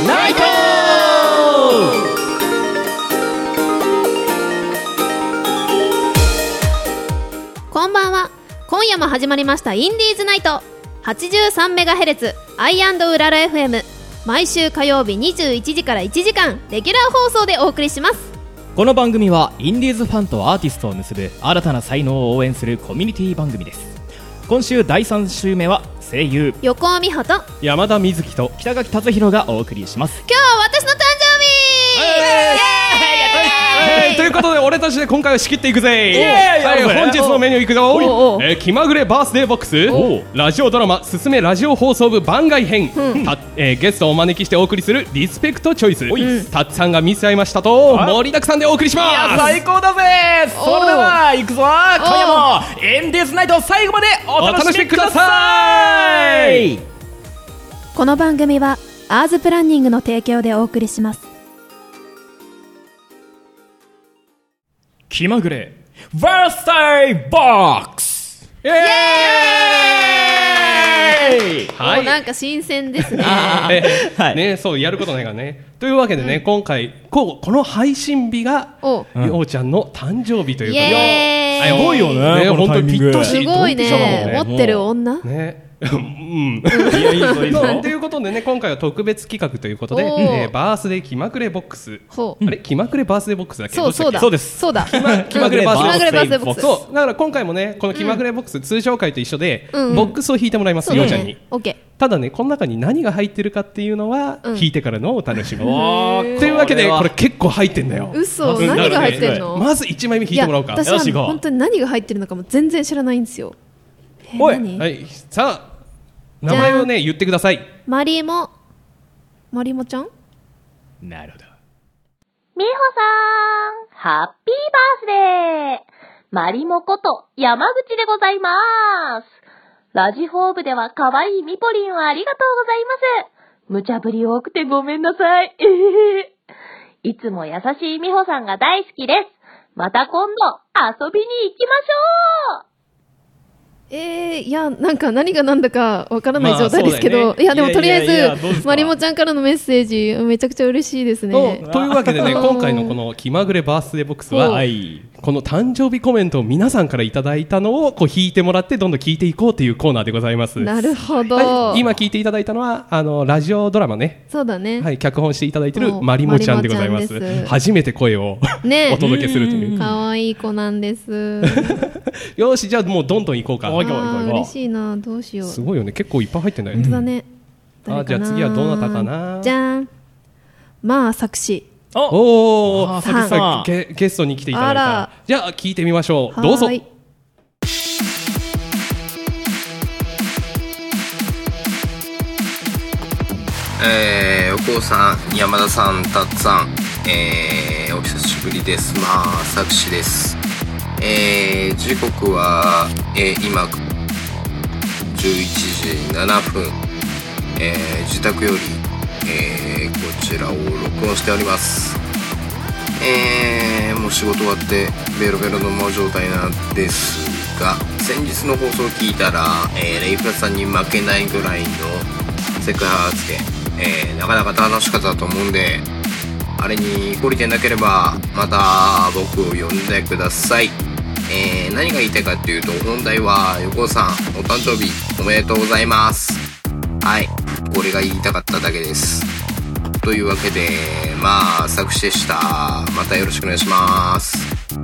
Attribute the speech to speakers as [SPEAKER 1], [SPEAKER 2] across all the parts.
[SPEAKER 1] ナイト。
[SPEAKER 2] こんばんは。今夜も始まりましたインディーズナイト 83MHz アイ&うらら FM、 毎週火曜日21時から1時間レギュラー放送でお送りします。
[SPEAKER 1] この番組はインディーズファンとアーティストを結ぶ新たな才能を応援するコミュニティ番組です。今週第3週目は声優
[SPEAKER 2] 横尾美穂と
[SPEAKER 1] 山田瑞希と北垣達弘がお送りします。
[SPEAKER 2] 今日は私の誕生日、
[SPEAKER 3] ということで俺たちで今回は仕切っていくぜ。
[SPEAKER 1] はい、
[SPEAKER 3] 本日のメニューいく
[SPEAKER 2] おう
[SPEAKER 3] ぞ。気まぐれバースデーボックス、ラジオドラマすすめラジオ放送部番外編、ゲストをお招きしてお送りするリスペクトチョイス、たっさんがミス合いましたと盛りだくさんでお送りします。
[SPEAKER 1] いや最高だぜ。それでは行くぞ。今夜もインディーズナイト最後までお楽しみください。
[SPEAKER 2] この番組はアーズプランニングの提供でお送りします。
[SPEAKER 1] 気まぐれバースデーボックス、イエーイ。
[SPEAKER 2] もうなんか新鮮ですね。
[SPEAKER 3] ね、そうやることないからね。というわけでね、今回この配信日がようちゃんの誕生日ということで、
[SPEAKER 2] す
[SPEAKER 1] ごいよね。
[SPEAKER 3] 本当にぴったし。
[SPEAKER 2] すごいね。持ってる女
[SPEAKER 3] ね。
[SPEAKER 1] いやいいぞいいぞ。
[SPEAKER 3] ということでね、今回は特別企画ということで、バースデー気まぐれボックス。あれ、気まぐれバースデーボックスだっけ？
[SPEAKER 2] そうだ。
[SPEAKER 1] そうです。
[SPEAKER 2] そうだ。
[SPEAKER 3] 気まぐれバースデー
[SPEAKER 2] ボックス。
[SPEAKER 3] そう、だから今回もね、この気まぐれボックス、通常回と一緒でボックスを引いてもらいます、ようちゃんに。ただね、この中に何が入ってるかっていうのは引いてからのお楽しみ。というわけでこれ結こ入ってんだよ。
[SPEAKER 2] 嘘、何が入ってんの？
[SPEAKER 3] まず1枚目引いてもらおうか。
[SPEAKER 2] 私は本当に何が入ってるのかも全然知らないんですよ。
[SPEAKER 3] はい、さあ名前をね言ってください。
[SPEAKER 2] マリモちゃん。
[SPEAKER 1] なるほど。
[SPEAKER 4] みほさん、ハッピーバースデー。マリモこと山口でございます。ラジフォー部では可愛いミポリンをありがとうございます。無茶ぶり多くてごめんなさい。いつも優しいみほさんが大好きです。また今度遊びに行きましょう。
[SPEAKER 2] いや、なんか何が何だかわからない状態ですけど、いやでもとりあえずマリモちゃんからのメッセージめちゃくちゃ嬉しいですね。
[SPEAKER 3] というわけでね、今回のこの気まぐれバースデーボックスはこの誕生日コメントを皆さんからいただいたのをこう引いてもらってどんどん聞いていこうというコーナーでございます。
[SPEAKER 2] なるほど。
[SPEAKER 3] 今聞いていただいたのはラジオドラマね。
[SPEAKER 2] そうだね。
[SPEAKER 3] はい、脚本していただいてるマリモちゃんでございます。初めて声をお届けするという。
[SPEAKER 2] 可愛い子なんです。
[SPEAKER 3] よし、じゃあもうどんどん行こうか。
[SPEAKER 2] 嬉しいな、どうしよう。
[SPEAKER 3] すごいよね、結構いっぱい入ってんだよね。
[SPEAKER 2] 本当だね。
[SPEAKER 3] じゃあ次はどなたかな。
[SPEAKER 2] じゃん。まあ作詞。
[SPEAKER 3] おお、ゲストに来ていただいた。じゃあ聞いてみましょう。どうぞ。
[SPEAKER 5] 横尾さん、山田さん、たっさん、お久しぶりです。まあ作詞です。時刻は、今11時7分、自宅より、こちらを録音しております。もう仕事終わってベロベロの状態なんですが、先日の放送を聞いたら、レイプラさんに負けないぐらいのセクハラ発言、なかなか楽しかったと思うんで、あれに懲りてなければまた僕を呼んでください。何が言いたいかっていうと、本題は横尾さんお誕生日おめでとうございます。はい、これが言いたかっただけです。というわけで、まあ作詞でした。またよろしくお願いします。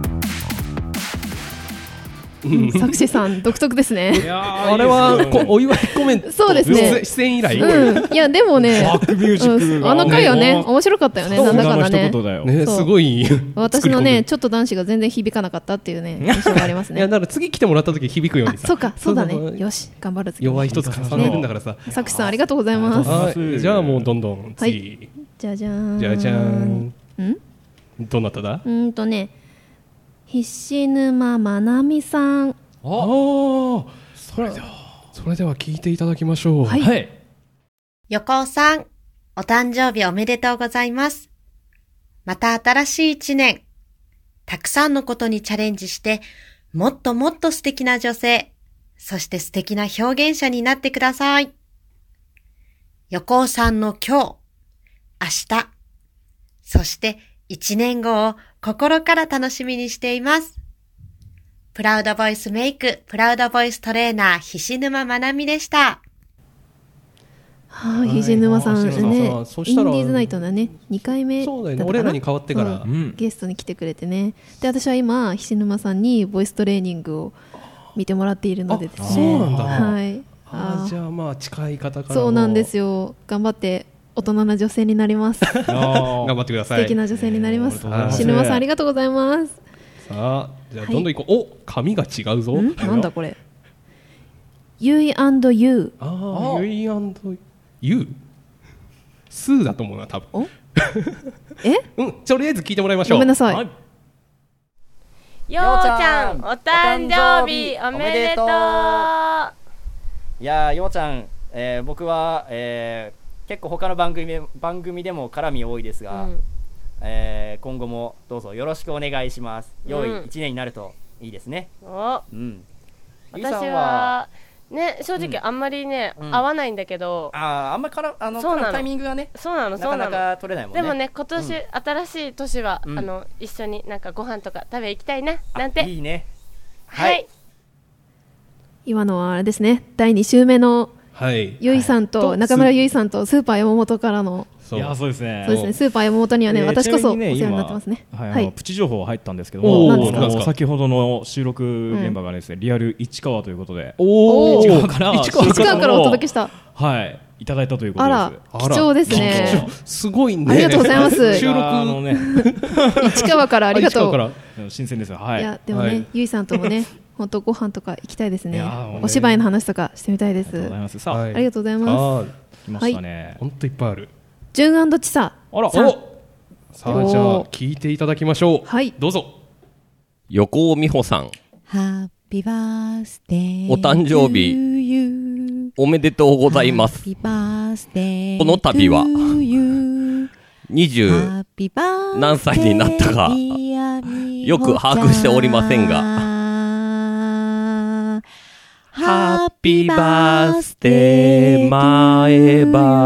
[SPEAKER 2] 作詞さん独特ですね。
[SPEAKER 3] あれはお祝いコメント。
[SPEAKER 2] そうですね。
[SPEAKER 3] 出演以来。
[SPEAKER 2] いやでもね、あの回はね面白かったよね。なんだかんだね。
[SPEAKER 3] すごい。
[SPEAKER 2] 私のねちょっと男子が全然響かなかったっていうね印象がありますね。
[SPEAKER 3] いやだから次来てもらった時響くようにさ。
[SPEAKER 2] そうか、そうだね。よし、頑張る。
[SPEAKER 3] 弱い一つ重ねるんだからさ。
[SPEAKER 2] 作詞さんありがとうございます。
[SPEAKER 3] じゃあもうどんどん次。
[SPEAKER 2] じゃじゃーん。
[SPEAKER 3] じゃじゃーん。どなただ？
[SPEAKER 2] 菱沼まなみさん。
[SPEAKER 3] それでは聞いていただきましょう。
[SPEAKER 2] はい。
[SPEAKER 6] 横尾さん、お誕生日おめでとうございます。また新しい一年、たくさんのことにチャレンジして、もっともっと素敵な女性、そして素敵な表現者になってください。横尾さんの今日、 明日、そして1年後を心から楽しみにしています。プラウドボイスメイク、プラウドボイストレーナー、菱沼まなみでした。
[SPEAKER 2] はい、菱沼さんね、インディーズナイトのね、2回目だったかな。
[SPEAKER 3] そうだよね、俺らに代わってから、
[SPEAKER 2] ゲストに来てくれてね。で、私は今、菱沼さんにボイストレーニングを見てもらっているのでですね。
[SPEAKER 3] そうなんだ。
[SPEAKER 2] はい。
[SPEAKER 3] じゃあまあ近い方から
[SPEAKER 2] そうなんですよ。頑張って大人な女性になります。
[SPEAKER 3] 頑張ってください。
[SPEAKER 2] 素敵な女性になります。菱沼さんありがとうございます。
[SPEAKER 3] さあ、じゃあどんどんいこう。お、髪が違うぞ。
[SPEAKER 2] なんだこれ。You and You。
[SPEAKER 3] You and You。スーだと思うな、多分。とりあえず聞いてもらいましょう。
[SPEAKER 2] ごめんなさい。
[SPEAKER 7] ようちゃん、お誕生日おめでとう。
[SPEAKER 8] いやー、ようちゃん、僕は、結構他の番組でも絡み多いですが、今後もどうぞよろしくお願いします。良い1年になるといいですね。
[SPEAKER 7] 私はね、正直あんまりね、合わないんだけど、
[SPEAKER 8] あんまりタイミングがね、なかなか取れないもんね。
[SPEAKER 7] でもね、今年、新しい年は、一緒になんかご飯とか食べ行きたいななんて。
[SPEAKER 8] いいね。
[SPEAKER 7] はい。
[SPEAKER 2] 今のはあれですね、第2週目のゆいさんと中村ゆいさんとスーパー山本からの。
[SPEAKER 1] いや、そうですね。
[SPEAKER 2] そうですね、スーパー山本にはね、私こそお世話になってますね。
[SPEAKER 1] はい、プチ情報入ったんですけども、先ほどの収録現場がですね、リアル市川ということで、市川から
[SPEAKER 2] お届けした。
[SPEAKER 1] はい、いただいたということです。
[SPEAKER 2] あら、貴重ですね。
[SPEAKER 3] すごいね。
[SPEAKER 2] ありがとうございます。
[SPEAKER 3] 収録
[SPEAKER 1] ね、
[SPEAKER 2] 市川からありがとう。
[SPEAKER 1] 新鮮ですよ。はい。
[SPEAKER 2] いや、でもね、ゆいさんともね、本当ご飯とか行きたいですね。お芝居の話とかしてみたいです。ありがとうございます。
[SPEAKER 1] あ
[SPEAKER 2] りがとうございます。
[SPEAKER 1] 来ましたね。
[SPEAKER 3] 本当いっぱいある。
[SPEAKER 2] 純&ちさ。
[SPEAKER 3] あら、さあ、じゃあ聞いていただきましょう。
[SPEAKER 2] はい、
[SPEAKER 3] どうぞ。
[SPEAKER 9] 横尾美穂さん、
[SPEAKER 6] ハッピーバースデー、
[SPEAKER 9] お誕生日おめでとうございます。この度は20何歳になったかよく把握しておりませんが、ハッピーバースデー前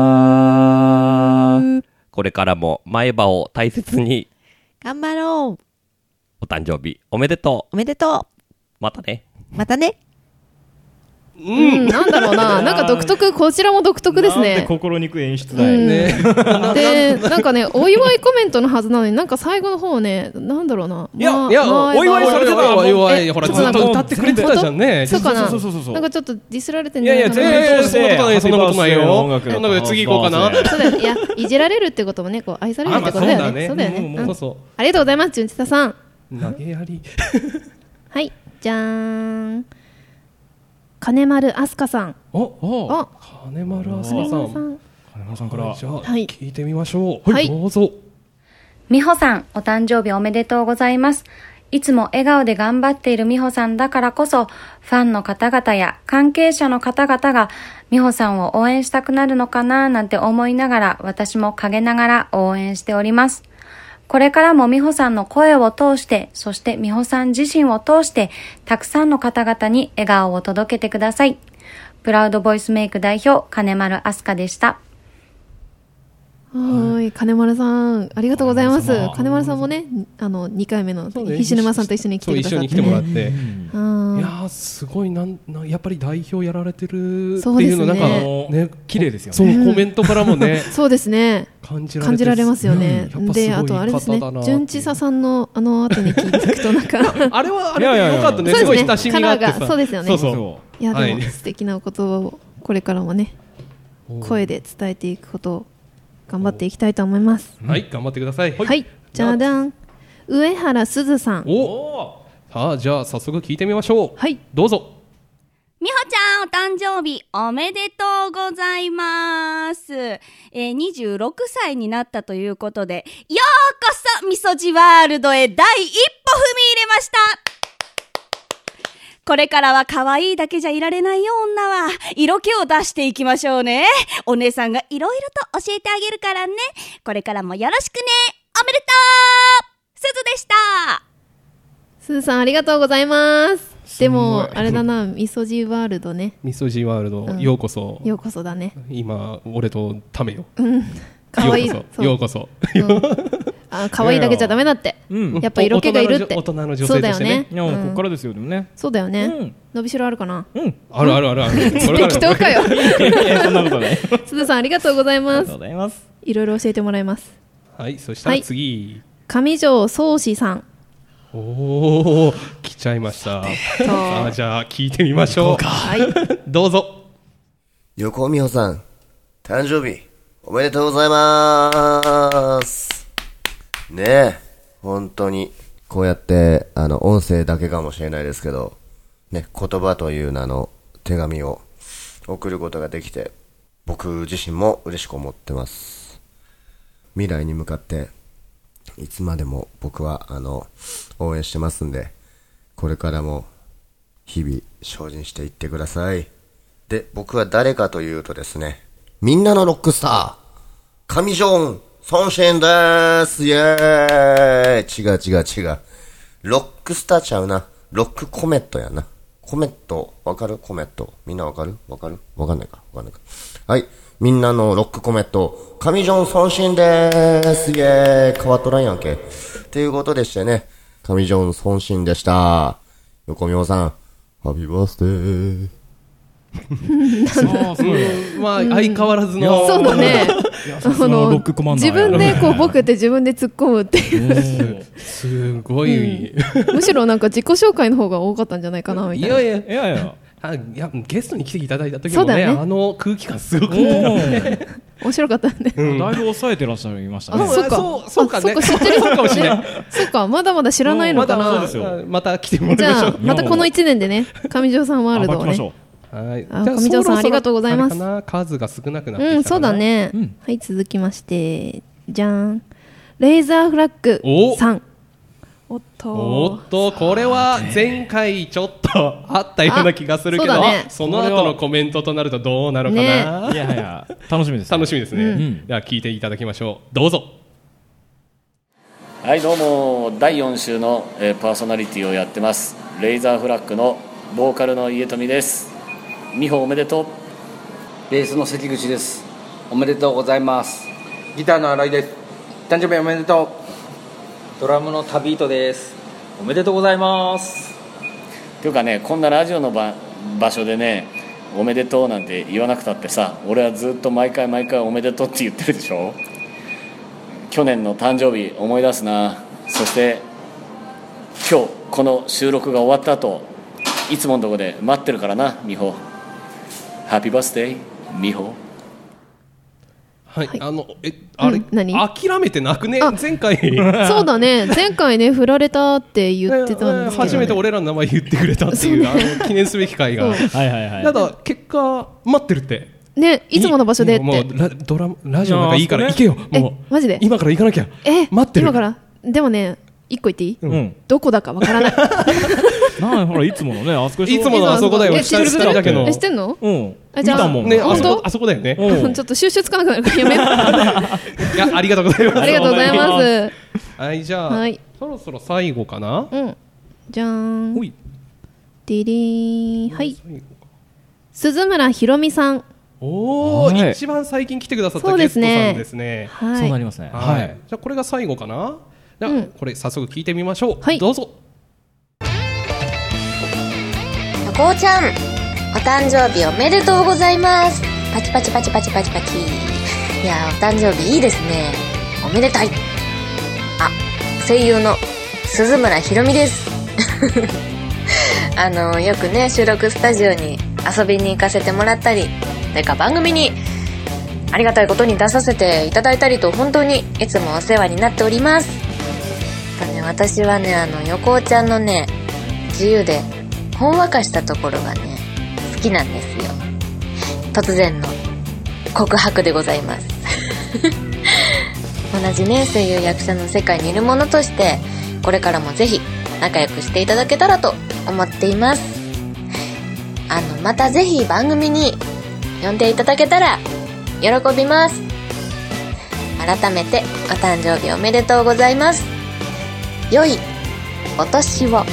[SPEAKER 9] 歯、これからも前歯を大切に
[SPEAKER 6] 頑張ろう。
[SPEAKER 9] お誕生日おめでとう。
[SPEAKER 6] おめでとう。
[SPEAKER 9] またね。
[SPEAKER 6] またね。
[SPEAKER 2] なんだろうな、なんか独特、こちらも独特ですね。
[SPEAKER 1] 心にくい演出だよね。
[SPEAKER 2] で、なんかね、お祝いコメントのはずなのに、なんか最後の方ね、なんだろうな。
[SPEAKER 3] いや、お祝いされてたわ、お祝い、ほら、ずっと歌ってくれてたじゃんね。
[SPEAKER 2] そうかな。なんかちょっとディスられてんじゃ
[SPEAKER 3] ないかな。いやいや、そんなことない、そんなことないよ。そんなことで次行こうかな。
[SPEAKER 2] そうだよ、いや、いじられるってこともね、こう愛されるってことだよね。そうだよね。ありがとうございます、純千田さん。
[SPEAKER 3] 投げやり。
[SPEAKER 2] はい、じゃーん。金丸あすかさん。
[SPEAKER 3] 金丸あすかさん。金丸さんからじゃあ聞いてみましょう。はい、どうぞ。
[SPEAKER 10] 美穂さん、お誕生日おめでとうございます。いつも笑顔で頑張っている美穂さんだからこそ、ファンの方々や関係者の方々が美穂さんを応援したくなるのかななんて思いながら、私も陰ながら応援しております。これからも美穂さんの声を通して、そして美穂さん自身を通して、たくさんの方々に笑顔を届けてください。プラウドボイスメイク代表、金丸あすかでした。
[SPEAKER 2] はい、金丸さん、ありがとうございます。金丸さんもね、2回目の菱沼さんと一緒に来てくださって、
[SPEAKER 3] 一緒に来てもらって、いやすごいやっぱり代表やられてるっていうのなんかね、
[SPEAKER 1] 綺麗ですよね。
[SPEAKER 3] そうコメントからもね、
[SPEAKER 2] そうですね。感じられますよね。で、あとあれですね、純千佐さんの後に聞いていくとなんか
[SPEAKER 3] あれは良かったね。すごい親しみがあってさ。
[SPEAKER 2] そうですよね。
[SPEAKER 3] そう。
[SPEAKER 2] いやでも素敵なことをこれからもね、声で伝えていくことを頑張っていきたいと思います。
[SPEAKER 3] はい、頑張ってください。
[SPEAKER 2] はい、じゃだん、上原すずさん。
[SPEAKER 3] さあ、じゃあ早速聞いてみましょう。
[SPEAKER 2] はい、
[SPEAKER 3] どうぞ。
[SPEAKER 11] 美穂ちゃん、お誕生日おめでとうございます。26歳になったということで、ようこそみそじワールドへ第一歩踏み入れました。これからは可愛いだけじゃいられないよ、女は。色気を出していきましょうね。お姉さんがいろいろと教えてあげるからね。これからもよろしくね。おめでとう。すずでした。
[SPEAKER 2] すずさん、ありがとうございます。でもあれだな、みそじワールドね。
[SPEAKER 3] みそじワールド、ようこそ。
[SPEAKER 2] ようこそだね。
[SPEAKER 3] 今俺とためよ。
[SPEAKER 2] かわいい。
[SPEAKER 3] ようこそ。
[SPEAKER 2] 可愛いだけじゃダメだって。やっぱ色気がいるって。
[SPEAKER 3] 大人の女性としてね。
[SPEAKER 1] ここからですよね。
[SPEAKER 2] そうだよね。伸びしろあるかな。
[SPEAKER 3] ある。
[SPEAKER 2] 適当かよ。
[SPEAKER 1] そんなことない。
[SPEAKER 2] すずさんありがとうございます。
[SPEAKER 1] ありがとうございます。
[SPEAKER 2] いろいろ教えてもらいます。
[SPEAKER 3] はい、そしたら次。
[SPEAKER 2] 上条宗志さん。
[SPEAKER 3] おお、来ちゃいました。さあ、じゃあ聞いてみましょう。
[SPEAKER 2] はい。
[SPEAKER 3] どうぞ。
[SPEAKER 12] 横尾美穂さん、誕生日おめでとうございます。ねえ、本当にこうやって音声だけかもしれないですけど、ね、言葉という名の手紙を送ることができて、僕自身も嬉しく思ってます。未来に向かっていつまでも僕は応援してますんで、これからも日々精進していってください。で、僕は誰かというとですね、みんなのロックスター、上条孫シェンでーす。イエーイ。違う。ロックスターちゃうな。ロックコメットやな。コメット、わかる？コメット。みんなわかる？わかんないか。はい。みんなのロックコメット、上条孫シェンでーす。イエーイ。変わっとらんやんけ。ということでしてね、上条孫シェンでした。横見おさん、ハッピーバースデー。
[SPEAKER 3] まあ相変わらずの
[SPEAKER 2] そうだね。自分でこう僕って自分で突っ込むっていう
[SPEAKER 3] すごい、
[SPEAKER 2] むしろなんか自己紹介の方が多かったんじゃないかなみたいな。
[SPEAKER 3] いやゲストに来ていただいた時もね、空気感すごく面
[SPEAKER 2] 白かったね。
[SPEAKER 1] だいぶ抑えてらっしゃいましたね。
[SPEAKER 3] そうかね。
[SPEAKER 2] 知ってる
[SPEAKER 3] かもしれない。
[SPEAKER 2] そうか、まだまだ知らないのかな。
[SPEAKER 3] また来てもらいましょう。
[SPEAKER 2] じゃあまたこの1年でね、上条さんワールドをね。
[SPEAKER 3] はい。
[SPEAKER 2] 上条さんありがとうございます。
[SPEAKER 3] 数が少なくなってきたかな。
[SPEAKER 2] そうだね。はい、続きましてじゃん、レイザーフラッグさん。おっと、
[SPEAKER 3] これは前回ちょっとあったような気がするけど、その後のコメントとなるとどうなるかな。
[SPEAKER 1] いや楽しみです
[SPEAKER 3] ね。では聞いていただきましょう。どうぞ。
[SPEAKER 13] はい、どうも第4週のパーソナリティをやってますレイザーフラッグのボーカルの家富です。美穂おめでとう。
[SPEAKER 14] ベースの関口です。おめでとうございます。ギターの新井です。誕生日おめでとう。ドラムのタビートです。おめでとうございます。
[SPEAKER 13] というかね、こんなラジオの場所でね、おめでとうなんて言わなくたってさ、俺はずっと毎回おめでとうって言ってるでしょ。去年の誕生日思い出すな。そして今日この収録が終わった後、いつものとこで待ってるからな、美穂。ハッピーバースデー、美穂。
[SPEAKER 3] はい、あれ、諦めてなくね、前回。
[SPEAKER 2] そうだね、前回ね、振られたって言ってたんですけど、
[SPEAKER 3] 初めて俺らの名前言ってくれたっていう、記念すべき回が。ただ、結果、待ってるって。
[SPEAKER 2] ね、いつもの場所でって。
[SPEAKER 3] もう、ラジオなんかいいから行けよ。もう、
[SPEAKER 2] マジで
[SPEAKER 3] 今から行かなきゃ。待ってる。
[SPEAKER 2] 今から。でもね、一個言っていい？どこだかわからない。
[SPEAKER 1] ほらいつものね、あそこ。
[SPEAKER 3] いつものあそこだよ。
[SPEAKER 2] 知ってるだけの。知ってんの？
[SPEAKER 3] 見たもんね。あそこだよね。
[SPEAKER 2] ちょっと収集つかなくなるからやめよう。
[SPEAKER 3] いや、ありがとうございます。
[SPEAKER 2] ありがとうございます。
[SPEAKER 3] はい、じゃあそろそろ最後かな。
[SPEAKER 2] じゃーん。ディリーン。はい。鈴村ひろみさん。
[SPEAKER 3] おお、一番最近来てくださったゲストさんですね。
[SPEAKER 1] そうなりますね。
[SPEAKER 3] はい。じゃあこれが最後かな。じゃあこれ早速聞いてみましょう。どうぞ。
[SPEAKER 15] 横尾ちゃん、お誕生日おめでとうございます。パチパチパチパチパチパチ。いや、お誕生日いいですね。おめでたい。あ、声優の鈴村ひろみです。よくね、収録スタジオに遊びに行かせてもらったり、それから番組にありがたいことに出させていただいたりと、本当にいつもお世話になっております。私はね、横尾ちゃんのね、自由でほんわかしたところがね、好きなんですよ。突然の告白でございます。同じね、声優役者の世界にいるものとして、これからもぜひ仲良くしていただけたらと思っています。またぜひ番組に呼んでいただけたら喜びます。改めてお誕生日おめでとうございます。良いお年を。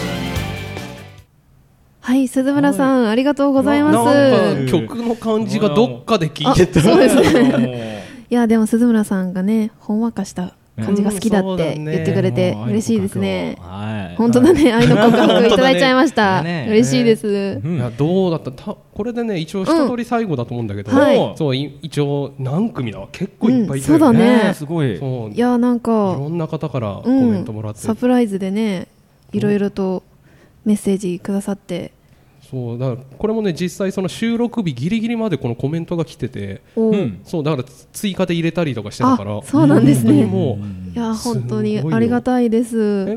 [SPEAKER 2] はい、鈴村さん、ありがとうございます。
[SPEAKER 3] なんか曲の感じがどっかで聞いてた。
[SPEAKER 2] そうですね。 いやでも鈴村さんがねほんわかした感じが好きだって言ってくれて嬉しいですね。本当だね、愛の告白いただいちゃいました。嬉しいです。
[SPEAKER 3] いやどうだった？これでね一応一通り最後だと思うんだけど、そう一応何組だ？結構いっぱいいたよね。
[SPEAKER 2] そうだね。
[SPEAKER 1] すごい。
[SPEAKER 2] いやなんかい
[SPEAKER 3] ろんな方からコメントもらって、
[SPEAKER 2] サプライズでねいろいろとメッセージくださって。
[SPEAKER 3] そうだからこれもね実際その収録日ギリギリまでこのコメントが来てて、そうだから追加で入れたりとかしてたから、
[SPEAKER 2] そうなんですね。
[SPEAKER 3] も
[SPEAKER 2] ういや本当にありがたいです。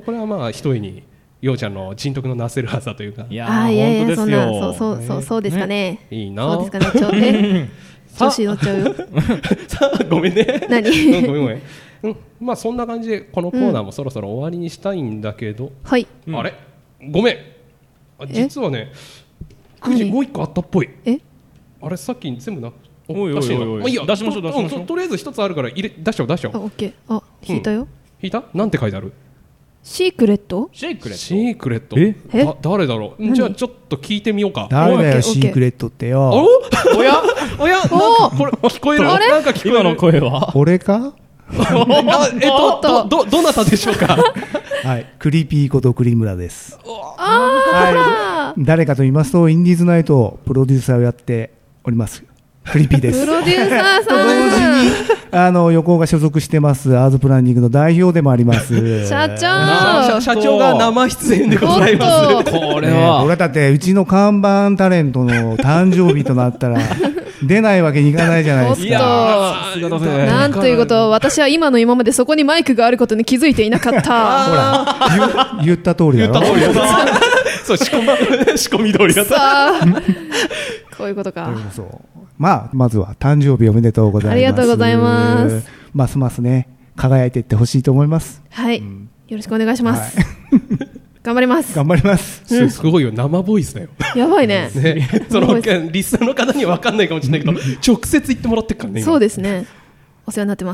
[SPEAKER 3] これはまあ一重にようちゃんの人徳のなせる技というか、
[SPEAKER 2] いや本当ですよ。そうですかね。
[SPEAKER 3] いいな。
[SPEAKER 2] そうですかね。調子乗っちゃうよ。
[SPEAKER 3] さあごめんね。
[SPEAKER 2] 何？
[SPEAKER 3] ごめん。まあそんな感じでこのコーナーもそろそろ終わりにしたいんだけど、
[SPEAKER 2] はい。
[SPEAKER 3] あれごめん。実はね。くじもう一個あったっぽい。あれさっき全部な
[SPEAKER 1] 出しましょう。
[SPEAKER 3] とりあえず一つあるから出しちゃおう。
[SPEAKER 2] オッケー。引いたよ。
[SPEAKER 3] 引いた？なんて書いてある？
[SPEAKER 2] シークレット？
[SPEAKER 3] シークレット。誰だろう？じゃあちょっと聞いてみようか。
[SPEAKER 16] 誰だよシークレットってよ。
[SPEAKER 3] おやこれ聞こえる？なんか聞こえる？
[SPEAKER 1] 今の声は？
[SPEAKER 16] 俺か？
[SPEAKER 3] どなたでしょうか？
[SPEAKER 16] はい、クリピーこと栗村です。誰かと言いますとインディーズナイトプロデューサーをやっておりますクリピーです。
[SPEAKER 2] プロデューサーさん
[SPEAKER 16] と同時に横尾が所属してますアーズプランニングの代表でもあります
[SPEAKER 2] 社
[SPEAKER 3] 長が生出演でございます。
[SPEAKER 1] これは
[SPEAKER 16] 俺だってうちの看板タレントの誕生日となったら出ないわけにいかないじゃないですか。
[SPEAKER 2] なんということ、私は今までそこにマイクがあることに気づいていなかった。
[SPEAKER 16] ほら言った通りだろ。
[SPEAKER 3] そう仕込み通りだった。
[SPEAKER 2] こういうことか。
[SPEAKER 16] まずは誕生日おめでとうございます。
[SPEAKER 2] ありがとうございます。
[SPEAKER 16] ますますね輝いていってほしいと思います。
[SPEAKER 2] はい、よろしくお願いします。頑張ります。
[SPEAKER 16] 頑張ります。
[SPEAKER 3] すごいよ、生ボイスだよ。
[SPEAKER 2] やばいね。
[SPEAKER 3] そのリスナーの方には分かんないかもしれないけど、直接言ってもらってるからね。
[SPEAKER 2] そうですね。お世話になってます。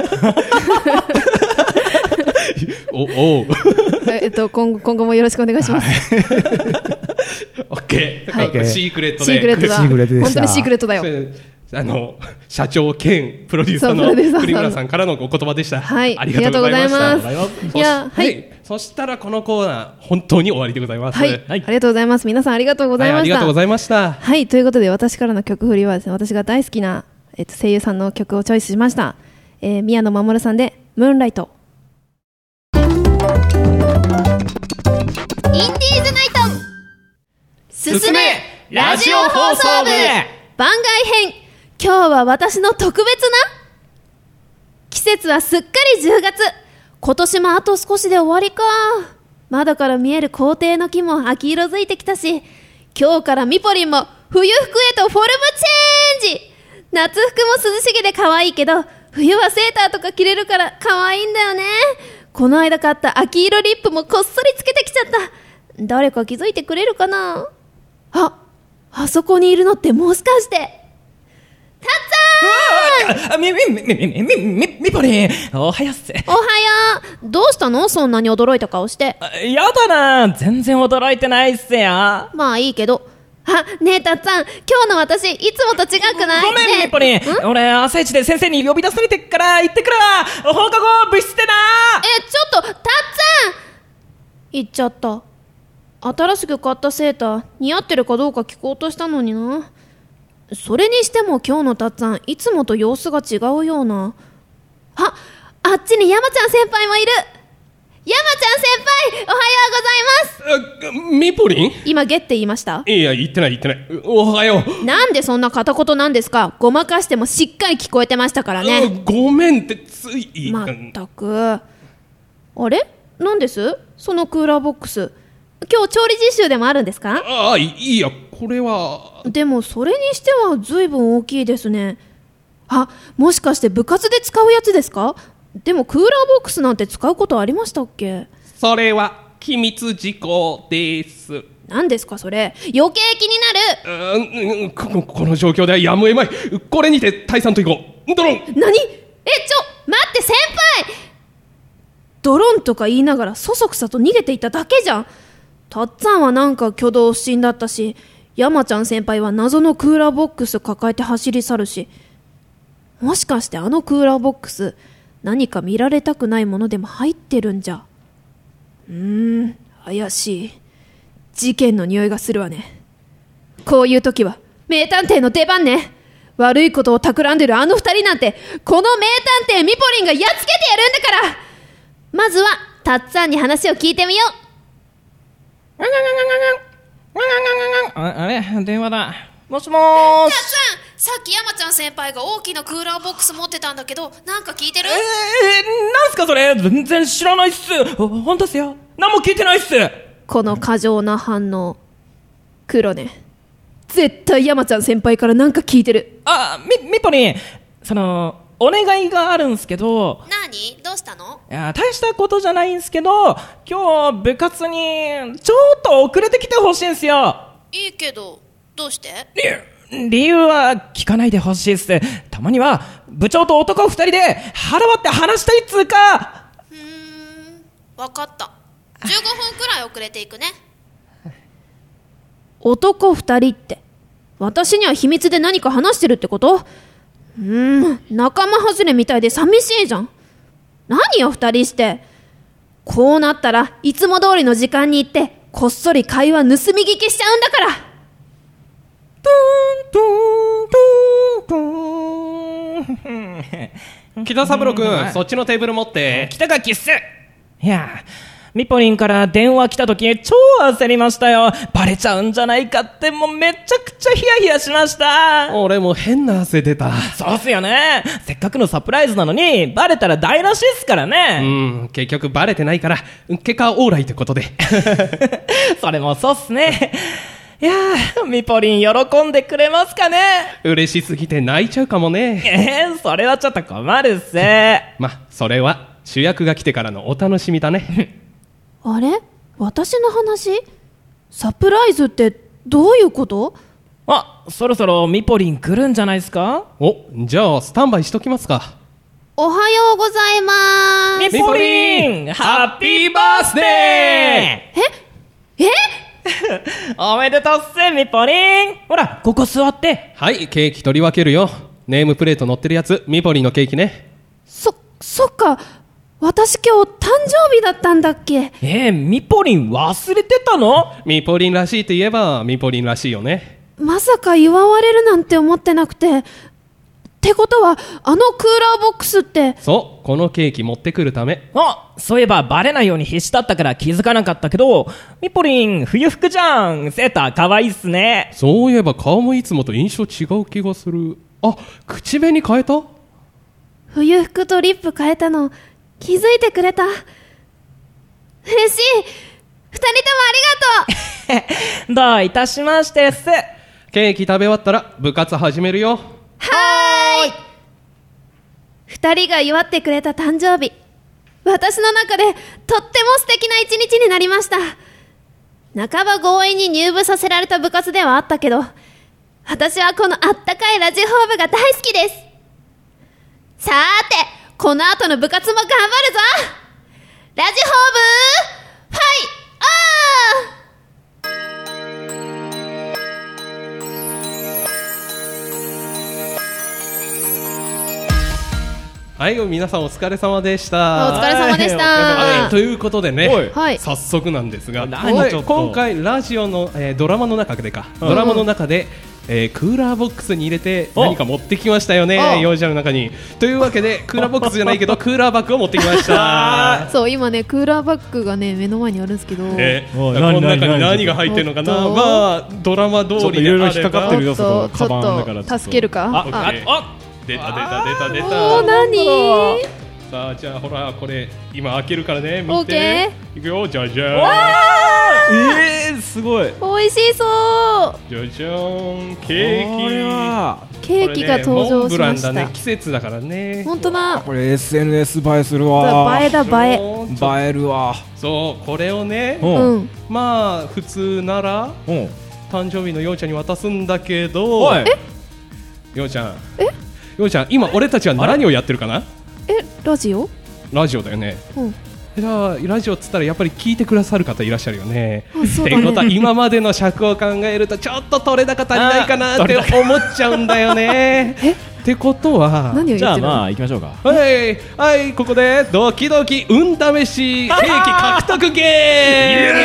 [SPEAKER 2] 今後もよろしくお願いします。
[SPEAKER 3] オッケー。シークレットで。
[SPEAKER 2] シークレットだ。本当にシークレットだよ。
[SPEAKER 3] 社長兼プロデューサーの栗村さんからのお言葉でした。
[SPEAKER 2] はい。
[SPEAKER 3] ありがとうございました。
[SPEAKER 2] はい。
[SPEAKER 3] そしたらこのコーナー本当に終わりでございます。
[SPEAKER 2] はい。ありがとうございます。皆さんありがとうございました。
[SPEAKER 3] ありがとうございました。
[SPEAKER 2] はい。ということで私からの曲振りはですね、私が大好きな声優さんの曲をチョイスしました。宮野真守さんでムーンライト。インディーズナイトすすめラジオ放送部番外編。今日は私の特別な季節はすっかり10月。今年もあと少しで終わりか。窓から見える校庭の木も秋色づいてきたし、今日からミポリンも冬服へとフォルムチェンジ。夏服も涼しげで可愛いけど、冬はセーターとか着れるから可愛いんだよね。この間買った秋色リップもこっそりつけてきちゃった。誰か気づいてくれるかな。あそこにいるのってもしかしてたっちゃん。
[SPEAKER 1] みぽりん、おはよっせ。
[SPEAKER 2] おはよう。どうしたの、そんなに驚いた顔して。
[SPEAKER 1] やだな、全然驚いてないっすよ。
[SPEAKER 2] まあいいけど。ねえたっちゃん、今日の私いつもと違くない？
[SPEAKER 1] ごめんみぽりん、俺朝一で先生に呼び出されてっから行ってくるわ。放課後部室でな。
[SPEAKER 2] ちょっとたっちゃん。行っちゃった。新しく買ったセーター似合ってるかどうか聞こうとしたのにな。それにしても今日のたっちゃんいつもと様子が違うような。あっちに山ちゃん先輩もいる。山ちゃん先輩、おはようございます。
[SPEAKER 3] ミポリン？
[SPEAKER 2] 今ゲって言いました？
[SPEAKER 3] いや言ってない。おはよう。
[SPEAKER 2] なんでそんな片言なんですか。ごまかしてもしっかり聞こえてましたからね。
[SPEAKER 3] ごめんってつい。
[SPEAKER 2] まったく。あれ、なんですそのクーラーボックス。今日調理実習でもあるんですか？
[SPEAKER 3] いやこれは。
[SPEAKER 2] でもそれにしてはずいぶん大きいですね。もしかして部活で使うやつですか？でもクーラーボックスなんて使うことありましたっけ？
[SPEAKER 3] それは機密事項です。
[SPEAKER 2] 何ですかそれ。余計気になる。
[SPEAKER 3] この状況ではやむを得まい。これにて退散といこう。ドロン。
[SPEAKER 2] 何？待って先輩。ドロンとか言いながらそそくさと逃げていっただけじゃん。たっつぁんはなんか挙動不審だったし、山ちゃん先輩は謎のクーラーボックス抱えて走り去るし。 もしかしてあのクーラーボックス、何か見られたくないものでも入ってるんじゃ。怪しい。事件の匂いがするわね。こういう時は名探偵の出番ね。悪いことを企んでるあの二人なんて、この名探偵ミポリンがやっつけてやるんだから。まずはたっつぁんに話を聞いてみよう。
[SPEAKER 1] あれ、電話だ。もしもーし。
[SPEAKER 2] たっつぁん、さっき山ちゃん先輩が大きなクーラーボックス持ってたんだけど、なんか聞いてる？
[SPEAKER 1] なんすかそれ。全然知らないっす。ほんとっすよ。何も聞いてないっす。
[SPEAKER 2] この過剰な反応。黒ね、絶対山ちゃん先輩からなんか聞いてる。
[SPEAKER 1] ミポリン、お願いがあるんすけど。
[SPEAKER 2] 何？どうしたの？
[SPEAKER 1] いや、大したことじゃないんすけど、今日部活にちょっと遅れてきてほしいんすよ。
[SPEAKER 2] いいけど、どうして？
[SPEAKER 1] 理由は聞かないでほしいっす。たまには部長と男二人で腹割って話したいっつうか。
[SPEAKER 2] わかった。15分くらい遅れていくね。男二人って私には秘密で何か話してるってこと？仲間外れみたいで寂しいじゃん。何よ二人して。こうなったらいつも通りの時間に行ってこっそり会話盗み聞きしちゃうんだから。
[SPEAKER 3] 北三郎くん、そっちのテーブル持って。
[SPEAKER 1] 来たかキッス。いや、ミポリンから電話来た時超焦りましたよ。バレちゃうんじゃないかって、もうめちゃくちゃヒヤヒヤしました。
[SPEAKER 3] 俺も変な汗出た。
[SPEAKER 1] そうっすよね。せっかくのサプライズなのにバレたら台無しっすからね。
[SPEAKER 3] 結局バレてないから結果はオーライってことで。
[SPEAKER 1] それもそうっすね。いやー、ミポリン喜んでくれますかね。
[SPEAKER 3] 嬉しすぎて泣いちゃうかもね。
[SPEAKER 1] それはちょっと困るっす。
[SPEAKER 3] それは主役が来てからのお楽しみだね。
[SPEAKER 2] あれ？私の話？サプライズってどういうこと？
[SPEAKER 1] そろそろミポリン来るんじゃないですか？
[SPEAKER 3] じゃあスタンバイしときますか。
[SPEAKER 2] おはようございます。
[SPEAKER 1] ミポリン、ハッピーバースデー。おめでとうっす、ミポリン。ほら、ここ座って。
[SPEAKER 3] はい、ケーキ取り分けるよ。ネームプレート載ってるやつ、ミポリンのケーキね。
[SPEAKER 2] そっか。私今日誕生日だったんだっけ？
[SPEAKER 1] ミポリン忘れてたの？
[SPEAKER 3] ミポリンらしいといえばミポリンらしいよね。
[SPEAKER 2] まさか祝われるなんて思ってなくて。ってことはあのクーラーボックスって。
[SPEAKER 3] そう、このケーキ持ってくるため。
[SPEAKER 1] そういえばバレないように必死だったから気づかなかったけど、ミポリン冬服じゃん。セーターかわいいっすね。
[SPEAKER 3] そういえば顔もいつもと印象違う気がする。口紅変えた？
[SPEAKER 2] 冬服とリップ変えたの気づいてくれた。嬉しい。二人ともあ
[SPEAKER 1] りがとう。どういたしましてっす。
[SPEAKER 3] ケーキ食べ終わったら部活始めるよ。
[SPEAKER 2] はーい。二人が祝ってくれた誕生日、私の中でとっても素敵な一日になりました。半ば強引に入部させられた部活ではあったけど、私はこのあったかいラジホー部が大好きです。さーて、この後の部活も頑張るぞ。ラジホー部ファイ
[SPEAKER 3] はい、皆さんお疲れ様でした。
[SPEAKER 2] お疲れ様でした。
[SPEAKER 3] ということでね、
[SPEAKER 2] 早
[SPEAKER 3] 速なんですが、今回ラジオの、ドラマの中でドラマの中で、クーラーボックスに入れて何か持ってきましたよね、幼児の中に。というわけでクーラーボックスじゃないけどクーラーバッグを持ってきました。
[SPEAKER 2] そう、今ねクーラーバッグがね目の前にあるんですけど、こ
[SPEAKER 3] の中に何が入ってるのかな。ドラマ通りであれば
[SPEAKER 16] 引っかかってるよ。そこカバンだから
[SPEAKER 2] 助けるか。
[SPEAKER 3] 出た。
[SPEAKER 2] 何？
[SPEAKER 3] さあ、じゃあほらこれ今開けるからね、見て。いくよ、じゃじゃーん。
[SPEAKER 16] すごい。
[SPEAKER 2] 美味しそう。
[SPEAKER 3] じゃじゃーん、ケーキ。
[SPEAKER 2] ケーキが登場しました。
[SPEAKER 3] モンブランだね、季節だからね。
[SPEAKER 2] 本当だ。
[SPEAKER 16] これ SNS 映えするわ。
[SPEAKER 2] 映えだ映
[SPEAKER 16] えるわ。
[SPEAKER 3] そう、これをね、まあ普通なら誕生日のようちゃんに渡すんだけど、ようちゃん、今俺たちは何をやってるかな？
[SPEAKER 2] ラジオだ
[SPEAKER 3] よね。じゃあラジオっつったらやっぱり聞いてくださる方いらっしゃるよね。
[SPEAKER 2] って
[SPEAKER 3] ことは今までの尺を考えるとちょっと取れ高足りないかなって思っちゃうんだよね。 ってことは
[SPEAKER 2] 何を言ってるの？
[SPEAKER 17] じゃあまあ行きましょうか。
[SPEAKER 3] はいはい、ここでドキドキ運試しケーキ獲得ゲーム。